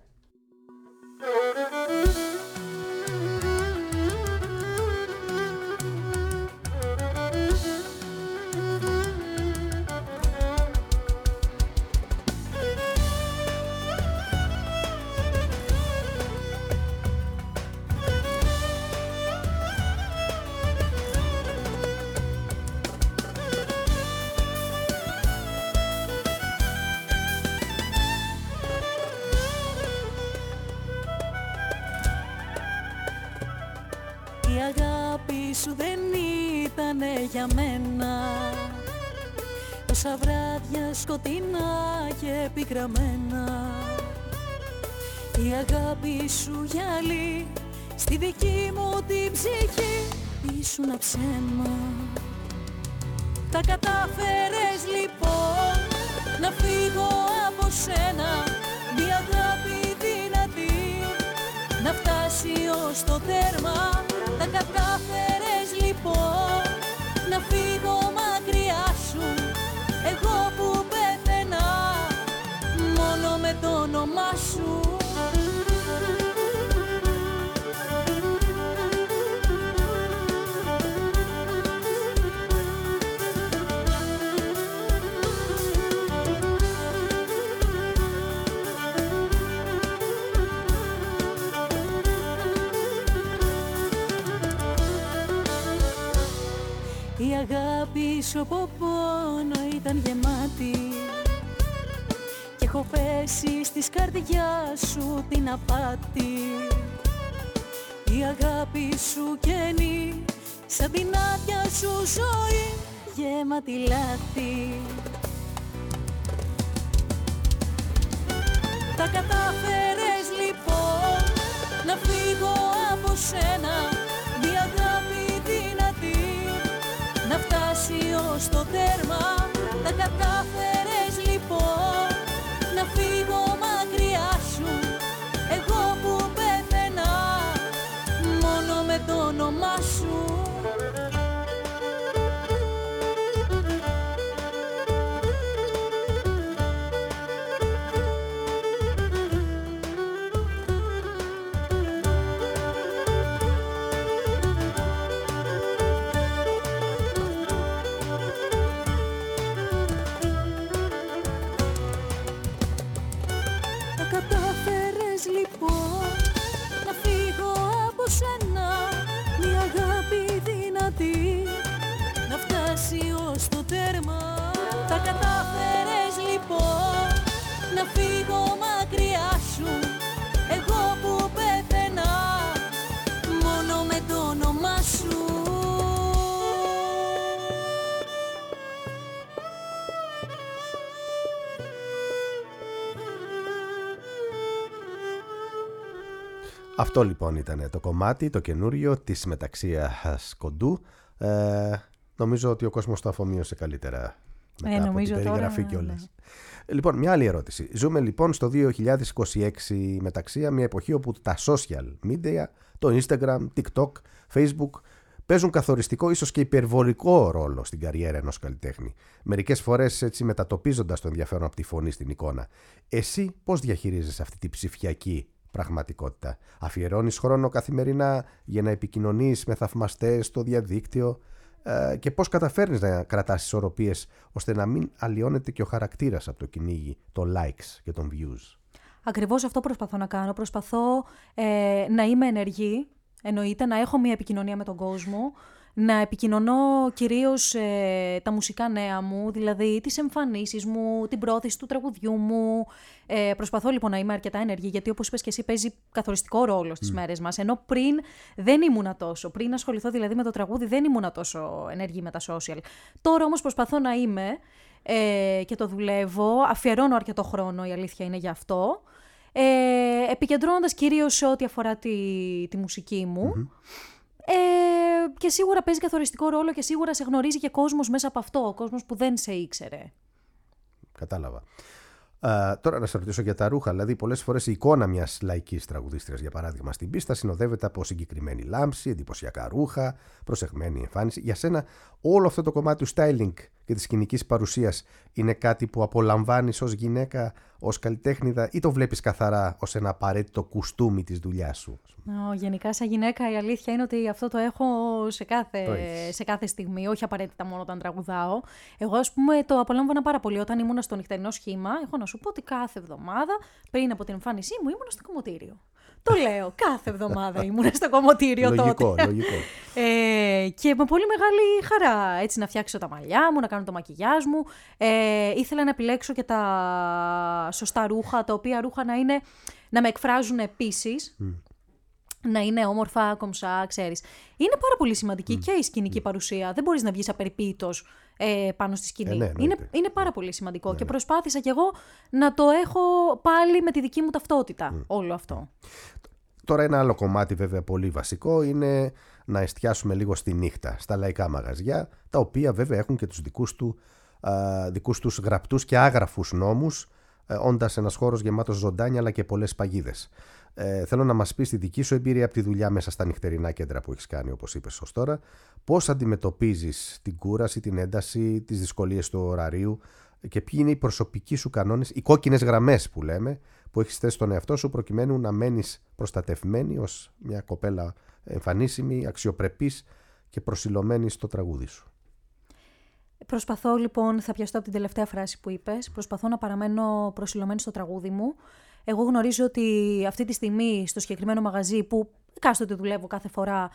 Σου δεν ήτανε για μένα, τόσα βράδια σκοτεινά και πικραμένα. Η αγάπη σου γυαλί στη δική μου την ψυχή ήσουνα ψέμα. Τα κατάφερες λοιπόν να φύγω από σένα, μια αγάπη δυνατή να φτάσει ως το τέρμα. Τα κατάφερες λοιπόν να φύγω μακριά σου, εγώ που πέθαινα μόνο με το όνομά σου. Η αγάπη σου από πόνο ήταν γεμάτη και έχω πέσει στις καρδιάς σου την απάτη. Η αγάπη σου καινή σαν την άδεια σου ζωή γεμάτη λάθη. Τα κατάφερες λοιπόν να φύγω από σένα, μια αγάπη δυνατή να φτάσει ως το τέρμα. Τα κατάφερες λοιπόν να φύγω μακριά σου, εγώ που πέθαινα μόνο με το όνομά σου. Να φτάσει ως το τέρμα. Τα κατάφερες λοιπόν να φύγω μακριά σου, εγώ που πέθαινα μόνο με το όνομά σου. Αυτό λοιπόν ήταν το κομμάτι, το καινούριο της Μεταξίας Κοντού. Νομίζω ότι ο κόσμος το αφομοίωσε καλύτερα μετά από την περιγραφή κιόλας. Λοιπόν, μια άλλη ερώτηση. Ζούμε λοιπόν στο 2026 Μεταξία, μια εποχή όπου τα social media, το Instagram, TikTok, Facebook παίζουν καθοριστικό, ίσως και υπερβολικό ρόλο στην καριέρα ενός καλλιτέχνη. Μερικές φορές έτσι μετατοπίζοντας το ενδιαφέρον από τη φωνή στην εικόνα. Εσύ πώς διαχειρίζεσαι αυτή τη ψηφιακή πραγματικότητα? Αφιερώνεις χρόνο καθημερινά για να επικοινωνείς με θαυμαστές στο διαδίκτυο και πώς καταφέρνεις να κρατάς ισορροπίες ώστε να μην αλλοιώνεται και ο χαρακτήρας από το κυνήγι των likes και των views? Ακριβώς αυτό προσπαθώ να κάνω. Προσπαθώ να είμαι ενεργή, εννοείται, να έχω μια επικοινωνία με τον κόσμο, να επικοινωνώ κυρίως τα μουσικά νέα μου, δηλαδή τις εμφανίσεις μου, την πρόθεση του τραγουδιού μου. Προσπαθώ λοιπόν να είμαι αρκετά ενεργή, γιατί όπως είπες και εσύ παίζει καθοριστικό ρόλο στις μέρες μας, ενώ πριν δεν ήμουνα τόσο. Πριν ασχοληθώ δηλαδή με το τραγούδι δεν ήμουνα τόσο ενεργή με τα social. Τώρα όμως προσπαθώ να είμαι και το δουλεύω, αφιερώνω αρκετό χρόνο, η αλήθεια είναι γι' αυτό, επικεντρώνοντας κυρίως σε ό,τι αφορά τη μουσική μου. Και σίγουρα παίζει καθοριστικό ρόλο και σίγουρα σε γνωρίζει και κόσμος μέσα από αυτό, ο κόσμος που δεν σε ήξερε. Κατάλαβα. Τώρα να σε ρωτήσω για τα ρούχα. Δηλαδή, πολλές φορές η εικόνα μιας λαϊκής τραγουδίστριας, για παράδειγμα, στην πίστα συνοδεύεται από συγκεκριμένη λάμψη, εντυπωσιακά ρούχα, προσεγμένη εμφάνιση. Για σένα, όλο αυτό το κομμάτι του styling και της σκηνικής παρουσίας είναι κάτι που απολαμβάνεις ως γυναίκα, ως καλλιτέχνηδα, ή το βλέπεις καθαρά ως ένα απαραίτητο κουστούμι της δουλειάς σου? Γενικά, σαν γυναίκα, η αλήθεια είναι ότι αυτό το έχω σε κάθε στιγμή, όχι απαραίτητα μόνο όταν τραγουδάω. Εγώ, ας πούμε, το απολάμβανα πάρα πολύ. Όταν ήμουν στο νυχτερινό σχήμα, έχω να σου πω ότι κάθε εβδομάδα πριν από την εμφάνισή μου ήμουν στο κομμωτήριο. Το λέω, κάθε εβδομάδα ήμουν στο κομμωτήριο τότε. Λογικό. Και με πολύ μεγάλη χαρά, έτσι, να φτιάξω τα μαλλιά μου, να κάνω το μακιγιάζ μου. Ήθελα να επιλέξω και τα σωστά ρούχα, τα οποία ρούχα να με εκφράζουν επίσης. Να είναι όμορφα, κομψά, ξέρεις. Είναι πάρα πολύ σημαντική και η σκηνική παρουσία. Δεν μπορείς να βγεις απεριποίητος πάνω στη σκηνή. Είναι πάρα πολύ σημαντικό. Και προσπάθησα κι εγώ να το έχω πάλι με τη δική μου ταυτότητα όλο αυτό. Τώρα ένα άλλο κομμάτι βέβαια πολύ βασικό είναι να εστιάσουμε λίγο στη νύχτα, στα λαϊκά μαγαζιά, τα οποία βέβαια έχουν και τους δικούς τους γραπτούς και άγραφους νόμους, όντας ένας χώρος γεμάτος ζωντάνια αλλά και πολλές παγίδες. Θέλω να μας πεις τη δική σου εμπειρία από τη δουλειά μέσα στα νυχτερινά κέντρα που έχεις κάνει, όπως είπες ως τώρα. Πώς αντιμετωπίζεις την κούραση, την ένταση, τις δυσκολίες του ωραρίου και ποιοι είναι οι προσωπικοί σου κανόνες, οι κόκκινες γραμμές που λέμε, που έχεις θέσει στον εαυτό σου προκειμένου να μένεις προστατευμένη ως μια κοπέλα εμφανίσιμη, αξιοπρεπής και προσιλωμένη στο τραγούδι σου? Προσπαθώ λοιπόν, θα πιαστώ από την τελευταία φράση που είπες, προσπαθώ να παραμένω προσιλωμένη στο τραγούδι μου. Εγώ γνωρίζω ότι αυτή τη στιγμή στο συγκεκριμένο μαγαζί που εκάστοτε δουλεύω κάθε φορά,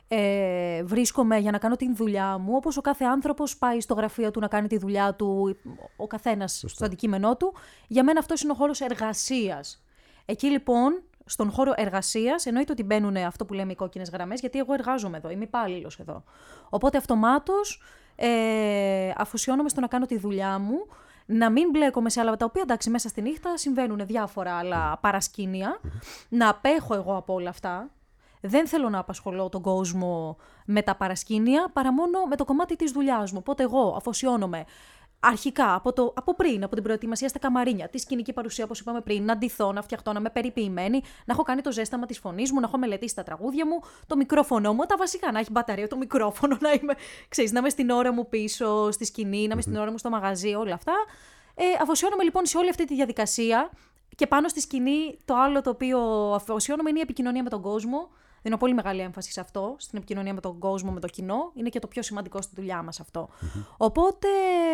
βρίσκομαι για να κάνω την δουλειά μου, όπως ο κάθε άνθρωπος πάει στο γραφείο του να κάνει τη δουλειά του, ο καθένας στο αντικείμενό του. Για μένα αυτός είναι ο χώρος εργασίας. Εκεί λοιπόν, στον χώρο εργασίας, εννοείται ότι μπαίνουν αυτό που λέμε οι κόκκινες γραμμές, γιατί εγώ εργάζομαι εδώ, είμαι υπάλληλος εδώ. Οπότε αυτομάτως αφοσιώνομαι στο να κάνω τη δουλειά μου, να μην μπλέκομαι σε άλλα, τα οποία εντάξει μέσα στη νύχτα συμβαίνουν διάφορα άλλα παρασκήνια, να απέχω εγώ από όλα αυτά. Δεν θέλω να απασχολώ τον κόσμο με τα παρασκήνια, παρά μόνο με το κομμάτι της δουλειάς μου. Οπότε εγώ αφοσιώνομαι αρχικά από πριν, από την προετοιμασία στα καμαρίνια, τη σκηνική παρουσία, όπως είπαμε πριν, να ντυθώ, να φτιαχτώ, να είμαι περιποιημένη, να έχω κάνει το ζέσταμα της φωνής μου, να έχω μελετήσει τα τραγούδια μου, το μικρόφωνο μου, τα βασικά, να έχει μπαταρία το μικρόφωνο, να είμαι στην ώρα μου πίσω στη σκηνή, να είμαι στην ώρα μου στο μαγαζί, όλα αυτά. Αφοσιώνομαι λοιπόν σε όλη αυτή τη διαδικασία και πάνω στη σκηνή το άλλο το οποίο αφοσιώνομαι είναι η επικοινωνία με τον κόσμο. Δίνω πολύ μεγάλη έμφαση σε αυτό, στην επικοινωνία με τον κόσμο, με το κοινό. Είναι και το πιο σημαντικό στη δουλειά μας αυτό. Οπότε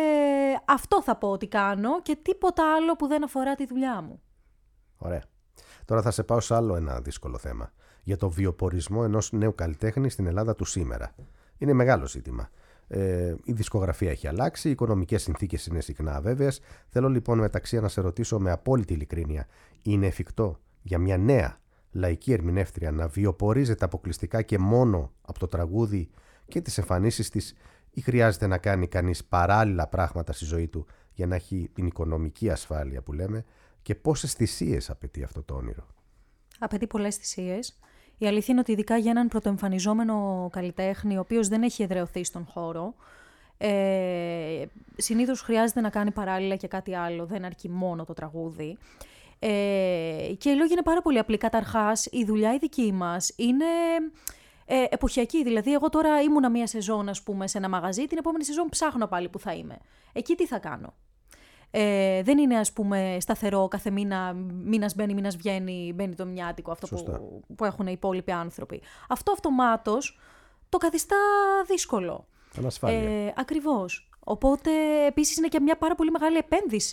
αυτό θα πω ότι κάνω και τίποτα άλλο που δεν αφορά τη δουλειά μου. Ωραία. Τώρα θα σε πάω σε άλλο ένα δύσκολο θέμα. Για το βιοπορισμό ενός νέου καλλιτέχνη στην Ελλάδα του σήμερα. Είναι μεγάλο ζήτημα. Η δισκογραφία έχει αλλάξει, οι οικονομικές συνθήκες είναι συχνά αβέβαιες. Θέλω λοιπόν μεταξύ να σε ρωτήσω με απόλυτη ειλικρίνεια, είναι εφικτό για μια νέα λαϊκή ερμηνεύτρια να βιοπορίζεται αποκλειστικά και μόνο από το τραγούδι και τις εμφανίσεις της, ή χρειάζεται να κάνει κανείς παράλληλα πράγματα στη ζωή του για να έχει την οικονομική ασφάλεια που λέμε, και πόσες θυσίες απαιτεί αυτό το όνειρο? Απαιτεί πολλές θυσίες. Η αλήθεια είναι ότι ειδικά για έναν πρωτοεμφανιζόμενο καλλιτέχνη, ο οποίος δεν έχει εδραιωθεί στον χώρο, συνήθως χρειάζεται να κάνει παράλληλα και κάτι άλλο, δεν αρκεί μόνο το τραγούδι. Και οι λόγοι είναι πάρα πολύ απλοί. Καταρχάς, η δουλειά η δική μας είναι εποχιακή. Δηλαδή, εγώ τώρα ήμουνα μία σεζόν, ας πούμε, σε ένα μαγαζί, την επόμενη σεζόν ψάχνω πάλι που θα είμαι. Εκεί τι θα κάνω? Δεν είναι, ας πούμε, σταθερό κάθε μήνας μπαίνει, μήνας βγαίνει, μπαίνει το μοιάτικο, αυτό που έχουν οι υπόλοιποι άνθρωποι. Αυτό αυτομάτως το καθιστά δύσκολο. Ανασφάλεια. Ακριβώς. Οπότε, επίσης, είναι και μια πάρα πολύ μεγάλη επένδυση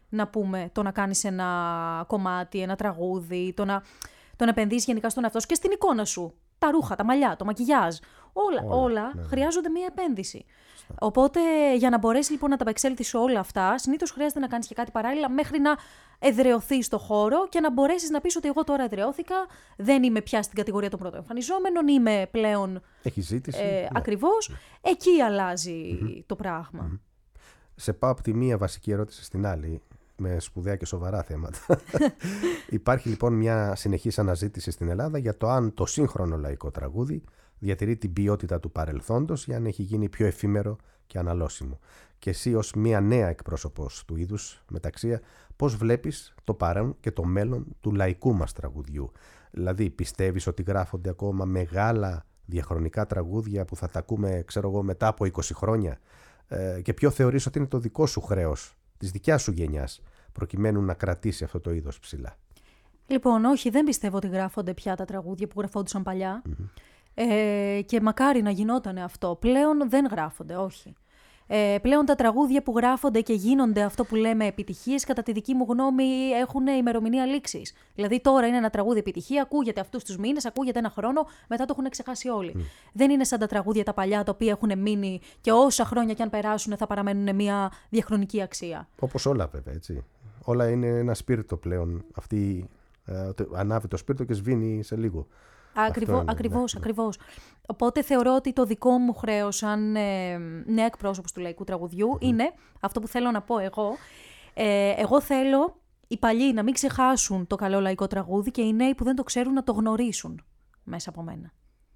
να πούμε, το να κάνεις ένα κομμάτι, ένα τραγούδι, το να επενδύσεις γενικά στον εαυτό σου και στην εικόνα σου. Τα ρούχα, τα μαλλιά, το μακιγιάζ. Όλα χρειάζονται μία επένδυση. Οπότε, για να μπορέσει λοιπόν να τα απεξέλθεις σε όλα αυτά, συνήθως χρειάζεται να κάνεις και κάτι παράλληλα μέχρι να εδραιωθείς στο χώρο και να μπορέσεις να πεις ότι εγώ τώρα εδραιώθηκα, δεν είμαι πια στην κατηγορία των πρωτοεμφανιζόμενων, είμαι πλέον. Έχει ζήτηση. Ακριβώς. Εκεί αλλάζει το πράγμα. Σε πάω από τη μία βασική ερώτηση στην άλλη, με σπουδαία και σοβαρά θέματα. Υπάρχει λοιπόν μια συνεχής αναζήτηση στην Ελλάδα για το αν το σύγχρονο λαϊκό τραγούδι διατηρεί την ποιότητα του παρελθόντος ή αν έχει γίνει πιο εφήμερο και αναλώσιμο. Και εσύ ως μια νέα εκπρόσωπος του είδους μεταξύ, πώς βλέπεις το παρόν και το μέλλον του λαϊκού μας τραγουδιού? Δηλαδή πιστεύεις ότι γράφονται ακόμα μεγάλα διαχρονικά τραγούδια που θα τα ακούμε, ξέρω εγώ, μετά από 20 χρόνια? Και ποιο θεωρείς ότι είναι το δικό σου χρέος, της δικιάς σου γενιάς, προκειμένου να κρατήσει αυτό το είδος ψηλά? Λοιπόν, όχι, δεν πιστεύω ότι γράφονται πια τα τραγούδια που γραφόντουσαν παλιά. Και μακάρι να γινόταν αυτό. Πλέον δεν γράφονται, όχι. Πλέον τα τραγούδια που γράφονται και γίνονται αυτό που λέμε επιτυχίες, κατά τη δική μου γνώμη, έχουν ημερομηνία λήξης. Δηλαδή τώρα είναι ένα τραγούδι επιτυχία, ακούγεται αυτούς τους μήνες, ακούγεται ένα χρόνο, μετά το έχουν ξεχάσει όλοι. Δεν είναι σαν τα τραγούδια τα παλιά, τα οποία έχουν μείνει και όσα χρόνια κι αν περάσουν θα παραμένουν μια διαχρονική αξία. Όπως όλα βέβαια, έτσι. Όλα είναι ένα σπίρτο πλέον. Αυτή ανάβει το σπίρτο και σβήνει σε λίγο. Ακριβώς. Οπότε θεωρώ ότι το δικό μου χρέος σαν νέα εκπρόσωπος του λαϊκού τραγουδιού είναι αυτό που θέλω να πω εγώ. Εγώ θέλω οι παλιοί να μην ξεχάσουν το καλό λαϊκό τραγούδι και οι νέοι που δεν το ξέρουν να το γνωρίσουν μέσα από μένα.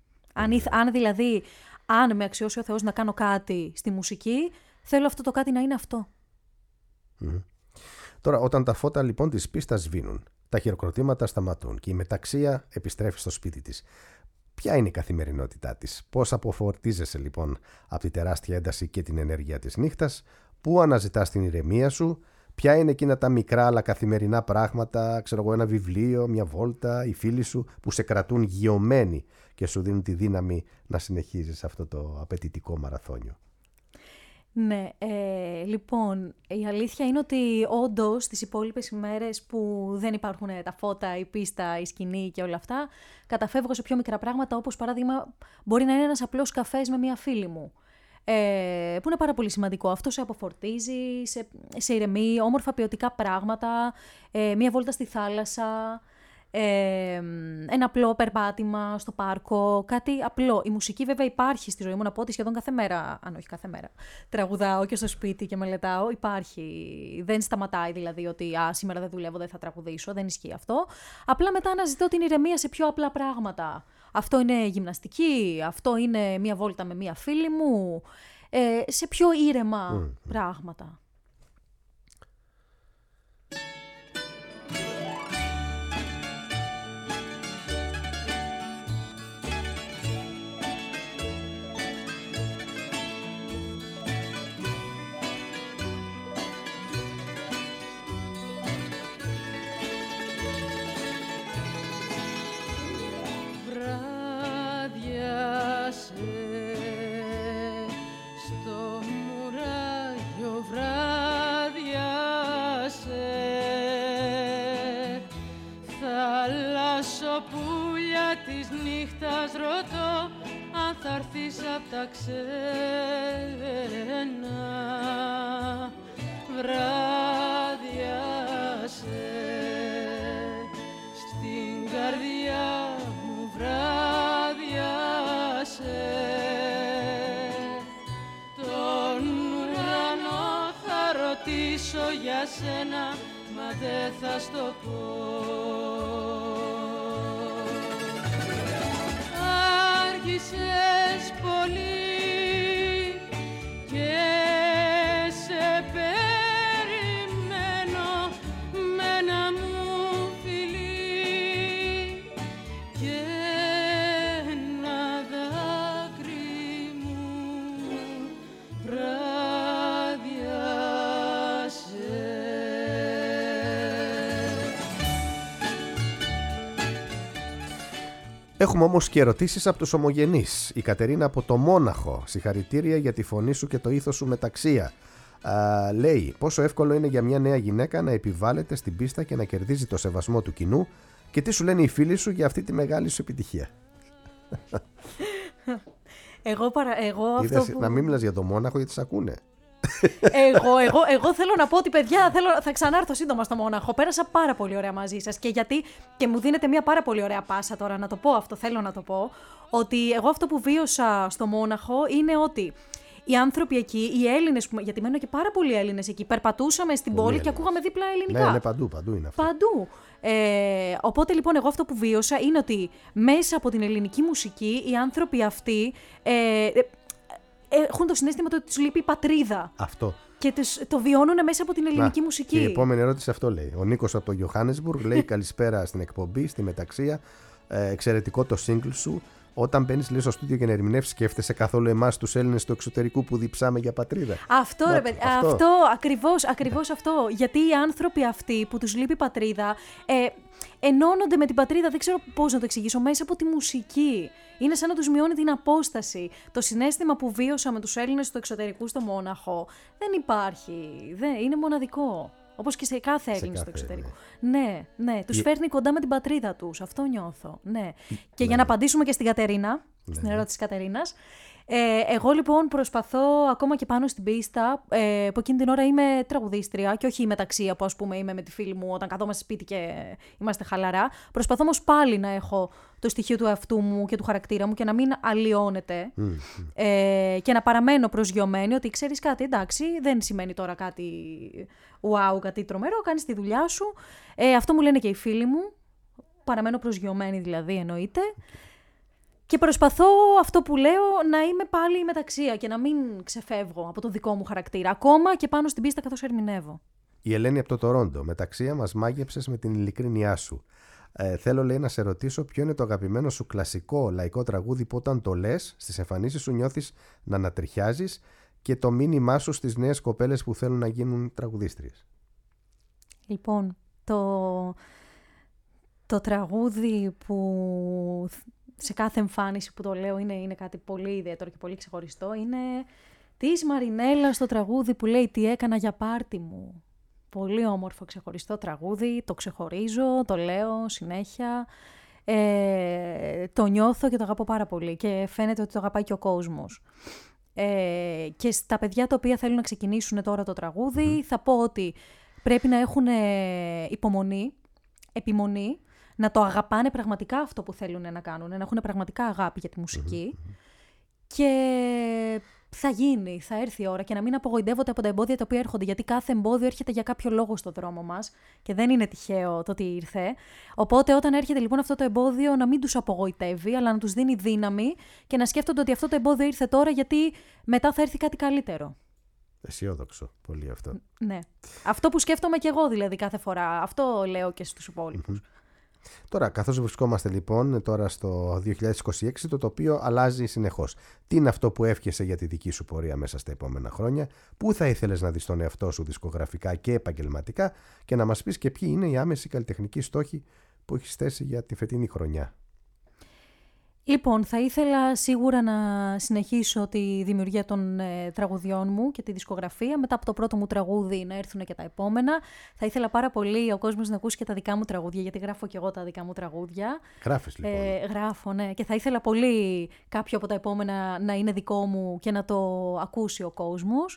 Αν με αξιώσει ο Θεός να κάνω κάτι στη μουσική, θέλω αυτό το κάτι να είναι αυτό. Τώρα, όταν τα φώτα λοιπόν της πίστας σβήνουν, τα χειροκροτήματα σταματούν και η μεταξία επιστρέφει στο σπίτι της, ποια είναι η καθημερινότητά της? Πώς αποφορτίζεσαι λοιπόν από τη τεράστια ένταση και την ενέργεια της νύχτας? Πού αναζητάς την ηρεμία σου? Ποια είναι εκείνα τα μικρά αλλά καθημερινά πράγματα, ξέρω εγώ, ένα βιβλίο, μια βόλτα, οι φίλοι σου που σε κρατούν γιωμένοι και σου δίνουν τη δύναμη να συνεχίζεις αυτό το απαιτητικό μαραθώνιο? Ναι, λοιπόν, η αλήθεια είναι ότι όντως τις υπόλοιπες ημέρες που δεν υπάρχουν τα φώτα, η πίστα, η σκηνή και όλα αυτά, καταφεύγω σε πιο μικρά πράγματα, όπως παράδειγμα μπορεί να είναι ένας απλός καφές με μία φίλη μου, που είναι πάρα πολύ σημαντικό. Αυτό σε αποφορτίζει, σε ηρεμεί, όμορφα ποιοτικά πράγματα, μία βόλτα στη θάλασσα, ένα απλό περπάτημα στο πάρκο, κάτι απλό. Η μουσική βέβαια υπάρχει στη ζωή μου, να πω ότι σχεδόν κάθε μέρα, αν όχι κάθε μέρα, τραγουδάω και στο σπίτι και μελετάω, υπάρχει. Δεν σταματάει δηλαδή ότι σήμερα δεν δουλεύω, δεν θα τραγουδήσω, δεν ισχύει αυτό. Απλά μετά αναζητώ την ηρεμία σε πιο απλά πράγματα. Αυτό είναι γυμναστική, αυτό είναι μία βόλτα με μία φίλη μου, σε πιο ήρεμα πράγματα. Της νύχτας ρωτώ αν θα έρθεις απ' τα ξένα. Βράδιασε στην καρδιά μου, βράδιασε. Τον ουρανό θα ρωτήσω για σένα, μα δεν θα στο πω. Άργησες πολύ και σε περιμένω με ένα μου φιλί και ένα δάκρυ μου βράδιασε. Έχουμε όμως και ερωτήσεις από τους ομογενείς. Η Κατερίνα από το Μόναχο. Συγχαρητήρια για τη φωνή σου και το ήθος σου μεταξία. Λέει πόσο εύκολο είναι για μια νέα γυναίκα να επιβάλλεται στην πίστα και να κερδίζει το σεβασμό του κοινού και τι σου λένε οι φίλοι σου για αυτή τη μεγάλη σου επιτυχία. Εγώ αυτό Είδες, που... να μην μιλάς για το Μόναχο γιατί σε ακούνε. Εγώ θέλω να πω ότι, παιδιά, θα ξανάρθω σύντομα στο Μόναχο. Πέρασα πάρα πολύ ωραία μαζί σας και μου δίνετε μια πάρα πολύ ωραία πάσα τώρα να το πω αυτό. Θέλω να το πω ότι εγώ αυτό που βίωσα στο Μόναχο είναι ότι οι άνθρωποι εκεί, οι Έλληνες, γιατί μένουν και πάρα πολλοί Έλληνες εκεί, περπατούσαμε στην πόλη και ακούγαμε δίπλα ελληνικά. Ναι, παντού είναι αυτό. Παντού. Οπότε λοιπόν εγώ αυτό που βίωσα είναι ότι μέσα από την ελληνική μουσική οι άνθρωποι αυτοί έχουν το συναίσθημα ότι τους λείπει η πατρίδα. Αυτό. Και το βιώνουν μέσα από την ελληνική μουσική. Και η επόμενη ερώτηση αυτό λέει. Ο Νίκος από το Johannesburg λέει καλησπέρα στην εκπομπή, στη μεταξία. Εξαιρετικό το single σου. Όταν μπαίνεις λέει στο στούντιο για να ερμηνεύσεις, σκέφτεσαι καθόλου εμάς τους Έλληνες του εξωτερικού που διψάμε για πατρίδα? Αυτό ρε παιδί, ακριβώς αυτό. Γιατί οι άνθρωποι αυτοί που τους λείπει η πατρίδα ενώνονται με την πατρίδα, δεν ξέρω πώς να το εξηγήσω, μέσα από τη μουσική. Είναι σαν να τους μειώνει την απόσταση. Το συναίσθημα που βίωσα με τους Έλληνες του εξωτερικού στο Μόναχο δεν υπάρχει. Είναι μοναδικό. Όπως και σε κάθε Έλληνε στο εξωτερικό. Ναι. Τους φέρνει κοντά με την πατρίδα τους. Αυτό νιώθω. Ναι. Και για να απαντήσουμε και στην Κατερίνα, στην ερώτηση της Κατερίνας. Εγώ λοιπόν προσπαθώ ακόμα και πάνω στην πίστα, που εκείνη την ώρα είμαι τραγουδίστρια και όχι η μεταξία που ας πούμε είμαι με τη φίλη μου όταν καθόμαστε σπίτι και είμαστε χαλαρά. Προσπαθώ όμως πάλι να έχω το στοιχείο του εαυτού μου και του χαρακτήρα μου και να μην αλλοιώνεται και να παραμένω προσγειωμένη ότι ξέρεις κάτι, εντάξει, δεν σημαίνει τώρα κάτι wow, κάτι τρομερό, κάνεις τη δουλειά σου. Αυτό μου λένε και οι φίλοι μου, παραμένω προσγειωμένη δηλαδή εννοείται. Και προσπαθώ αυτό που λέω να είμαι πάλι η μεταξία και να μην ξεφεύγω από το δικό μου χαρακτήρα. Ακόμα και πάνω στην πίστα καθώς ερμηνεύω. Η Ελένη από το Τορόντο. Μεταξία μας μάγεψες με την ειλικρίνειά σου. Θέλω λέει να σε ρωτήσω ποιο είναι το αγαπημένο σου κλασικό λαϊκό τραγούδι που όταν το λες στις εμφανίσεις σου νιώθεις να ανατριχιάζεις και το μήνυμά σου στις νέες κοπέλες που θέλουν να γίνουν τραγουδίστριες. Λοιπόν, το τραγούδι που... σε κάθε εμφάνιση που το λέω είναι κάτι πολύ ιδιαίτερο και πολύ ξεχωριστό. Είναι της Μαρινέλας το τραγούδι που λέει «Τι έκανα για πάρτι μου». Πολύ όμορφο ξεχωριστό τραγούδι, το ξεχωρίζω, το λέω συνέχεια. Το νιώθω και το αγαπώ πάρα πολύ και φαίνεται ότι το αγαπάει και ο κόσμος. Και στα παιδιά τα οποία θέλουν να ξεκινήσουν τώρα το τραγούδι θα πω ότι πρέπει να έχουν επιμονή, να το αγαπάνε πραγματικά αυτό που θέλουν να κάνουν, να έχουν πραγματικά αγάπη για τη μουσική και θα γίνει, θα έρθει η ώρα και να μην απογοητεύονται από τα εμπόδια τα οποία έρχονται, γιατί κάθε εμπόδιο έρχεται για κάποιο λόγο στο δρόμο μας και δεν είναι τυχαίο το ότι ήρθε. Οπότε όταν έρχεται λοιπόν αυτό το εμπόδιο να μην τους απογοητεύει, αλλά να τους δίνει δύναμη και να σκέφτονται ότι αυτό το εμπόδιο ήρθε τώρα γιατί μετά θα έρθει κάτι καλύτερο. Αισιόδοξο πολύ αυτό. Ναι. Αυτό που σκέφτομαι και εγώ δηλαδή κάθε φορά. Αυτό λέω και στους υπόλοιπους. Τώρα, καθώς βρισκόμαστε λοιπόν τώρα στο 2026, το τοπίο αλλάζει συνεχώς. Τι είναι αυτό που εύχεσαι για τη δική σου πορεία μέσα στα επόμενα χρόνια, πού θα ήθελες να δεις τον εαυτό σου δισκογραφικά και επαγγελματικά και να μας πεις και ποιοι είναι οι άμεσοι καλλιτεχνικοί στόχοι που έχεις θέσει για τη φετινή χρονιά. Λοιπόν, θα ήθελα σίγουρα να συνεχίσω τη δημιουργία των τραγουδιών μου και τη δισκογραφία. Μετά από το πρώτο μου τραγούδι να έρθουν και τα επόμενα. Θα ήθελα πάρα πολύ ο κόσμος να ακούσει και τα δικά μου τραγούδια, γιατί γράφω και εγώ τα δικά μου τραγούδια. Γράφεις λοιπόν. Γράφω, ναι. Και θα ήθελα πολύ κάποιο από τα επόμενα να είναι δικό μου και να το ακούσει ο κόσμος.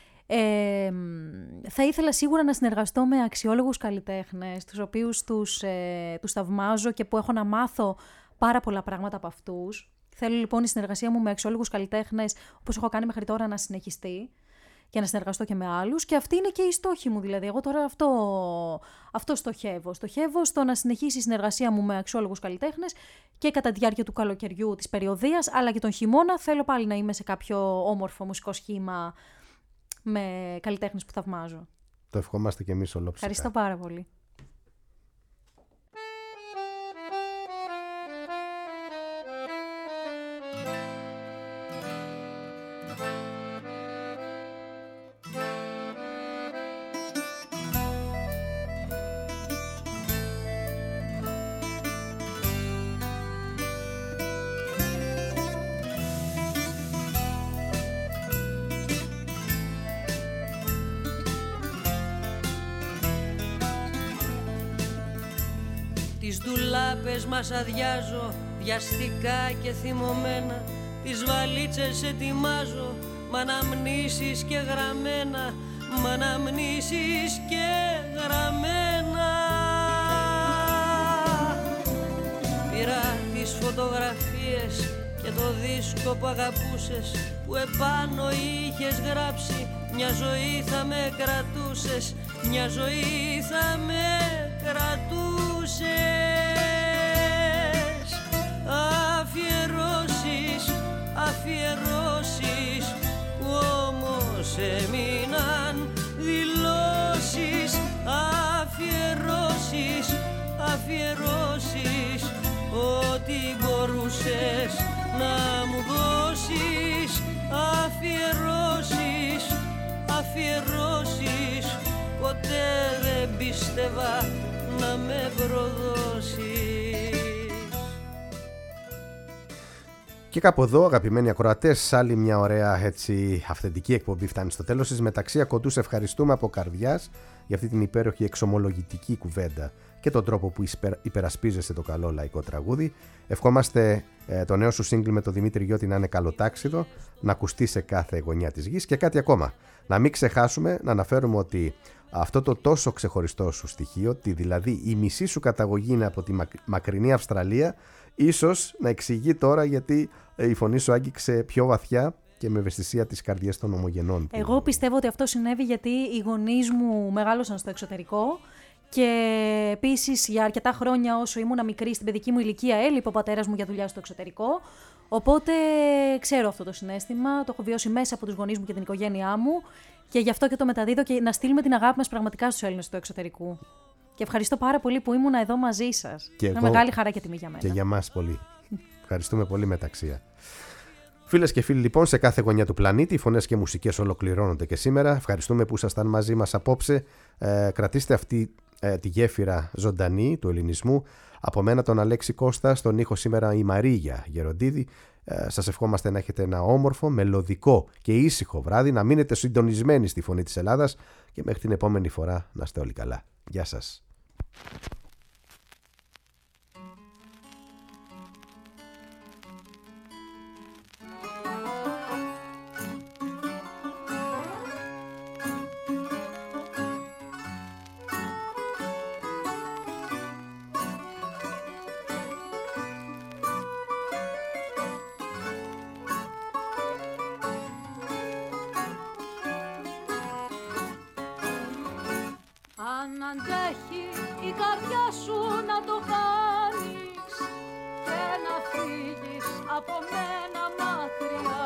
Θα ήθελα σίγουρα να συνεργαστώ με αξιόλογους καλλιτέχνες, τους οποίους τους θαυμάζω και που έχω να μάθω πάρα πολλά πράγματα από αυτούς. Θέλω λοιπόν η συνεργασία μου με αξιόλογους καλλιτέχνες, όπως έχω κάνει μέχρι τώρα, να συνεχιστεί και να συνεργαστώ και με άλλους. Και αυτή είναι και η στόχη μου, δηλαδή. Εγώ τώρα αυτό στοχεύω. Στοχεύω στο να συνεχίσει η συνεργασία μου με αξιόλογους καλλιτέχνες και κατά τη διάρκεια του καλοκαιριού, της περιοδίας, αλλά και τον χειμώνα θέλω πάλι να είμαι σε κάποιο όμορφο μουσικό σχήμα με καλλιτέχνες που θαυμάζω. Το ευχόμαστε και εμείς ολόψυχα. Ευχαριστώ πάρα πολύ. Τις ντουλάπες μας αδειάζω βιαστικά και θυμωμένα, τις βαλίτσες ετοιμάζω μ' αναμνήσεις και γραμμένα, μ' αναμνήσεις και γραμμένα. Πήρα τις φωτογραφίες και το δίσκο που αγαπούσες, που επάνω είχες γράψει μια ζωή θα με κρατούσες, μια ζωή θα με κρατούσες. Αφιερώσεις, αφιερώσεις που όμως έμειναν δηλώσεις. Αφιερώσεις, αφιερώσεις ό,τι μπορούσες να μου δώσεις. Αφιερώσεις, αφιερώσεις ποτέ δεν πίστευα να με προδώσεις. Και κάπου εδώ, αγαπημένοι ακροατές, άλλη μια ωραία έτσι αυθεντική εκπομπή φτάνει στο τέλος της. Μεταξύ ακοντούς ευχαριστούμε από καρδιάς για αυτή την υπέροχη εξομολογητική κουβέντα και τον τρόπο που υπερασπίζεσαι το καλό λαϊκό τραγούδι. Ευχόμαστε το νέο σου σύγκλι με τον Δημήτρη Γιώτη να είναι καλοτάξιδο, να ακουστεί σε κάθε γωνιά της γης. Και κάτι ακόμα, να μην ξεχάσουμε να αναφέρουμε ότι αυτό το τόσο ξεχωριστό σου στοιχείο, ότι δηλαδή η μισή σου καταγωγή είναι από τη μακρινή Αυστραλία, ίσως να εξηγεί τώρα γιατί η φωνή σου άγγιξε πιο βαθιά και με ευαισθησία τις καρδιές των ομογενών. Εγώ πιστεύω ότι αυτό συνέβη γιατί οι γονείς μου μεγάλωσαν στο εξωτερικό και επίσης για αρκετά χρόνια όσο ήμουν μικρή στην παιδική μου ηλικία έλειπε ο πατέρας μου για δουλειά στο εξωτερικό. Οπότε ξέρω αυτό το συναίσθημα, το έχω βιώσει μέσα από τους γονείς μου και την οικογένειά μου και γι' αυτό και το μεταδίδω και να στείλουμε την αγάπη μας πραγματικά στους Έλληνες του εξωτερικού. Και ευχαριστώ πάρα πολύ που ήμουν εδώ μαζί σας. Είναι μεγάλη χαρά και τιμή για μένα. Και για μας πολύ. Ευχαριστούμε πολύ μεταξία. Φίλες και φίλοι, λοιπόν, σε κάθε γωνιά του πλανήτη οι φωνές και μουσικές ολοκληρώνονται και σήμερα. Ευχαριστούμε που ήσασταν μαζί μας απόψε. Κρατήστε αυτή τη γέφυρα ζωντανή του ελληνισμού. Από μένα τον Αλέξη Κώστα, στον ήχο σήμερα η Μαρία Γεροντίδη. Σας ευχόμαστε να έχετε ένα όμορφο, μελωδικό και ήσυχο βράδυ, να μείνετε συντονισμένοι στη Φωνή της Ελλάδας και μέχρι την επόμενη φορά να είστε όλοι καλά. Γεια σας. Αν αντέχει η καρδιά σου να το κάνεις και να φύγεις από μένα μακριά,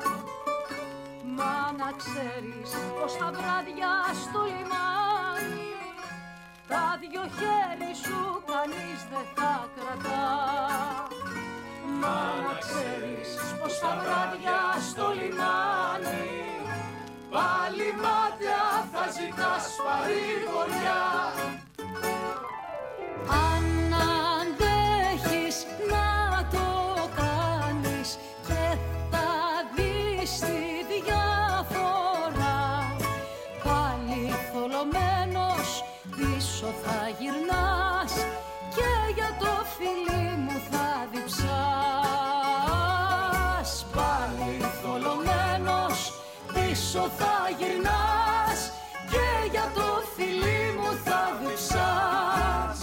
μα να ξέρεις πως τα βράδια στο λιμάνι τα δυο χέρι σου κανείς δεν θα κρατά. Μα να ξέρεις πως τα βράδια στο λιμάνι πάλι μάτια θα ζητάς παρηγοριά. Αν αντέχεις να το κάνεις και θα δεις τη διαφορά, πάλι θολωμένος πίσω θα γυρνάς και για το φιλί μου θα διψάς. Πάλι θολωμένος πίσω θα γυρνάς και για το φιλί μου θα διψάς.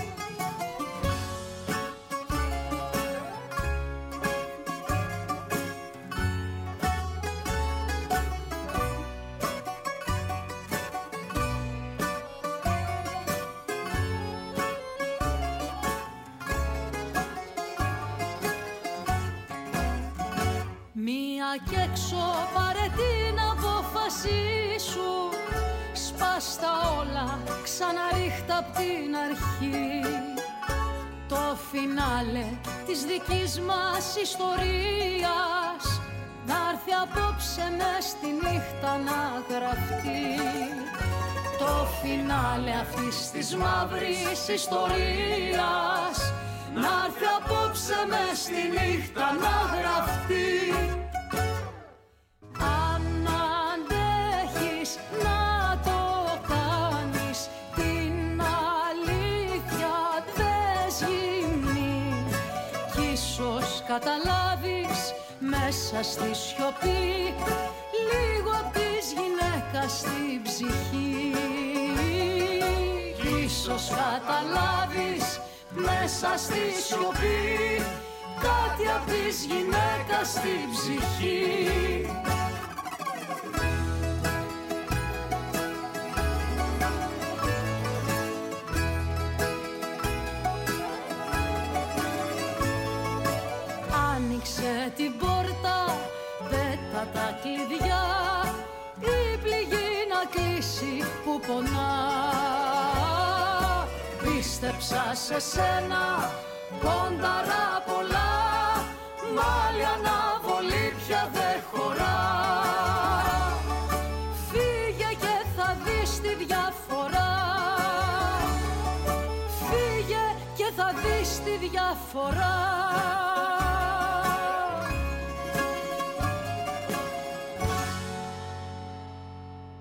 Μία κι έξω πάρε την απόφασή σου, σπάστα όλα, ξαναρίχτα απ' την αρχή. Το φινάλε της δικής μας ιστορίας να'ρθεί απόψε μες στη νύχτα να γραφτεί. Το φινάλε αυτής της μαύρης ιστορίας να'ρθεί απόψε μες στη νύχτα να γραφτεί. Αν αντέχεις να το κάνεις, την αλήθεια δεν καταλάβεις μέσα στη σιωπή λίγο απ' της γυναίκας στην ψυχή. Ίσως καταλάβεις μέσα στη σιωπή κάτι απ' της γυναίκας στην ψυχή. Άνοιξε την πόρτα, πέτα τα κλειδιά, η πληγή να κλείσει που πονά. Πίστεψα σε σένα, πόνταρα πολλά, μ' άλλη αναβολή πια δεν χωρά. Φύγε και θα δεις τη διαφορά, φύγε και θα δεις τη διαφορά.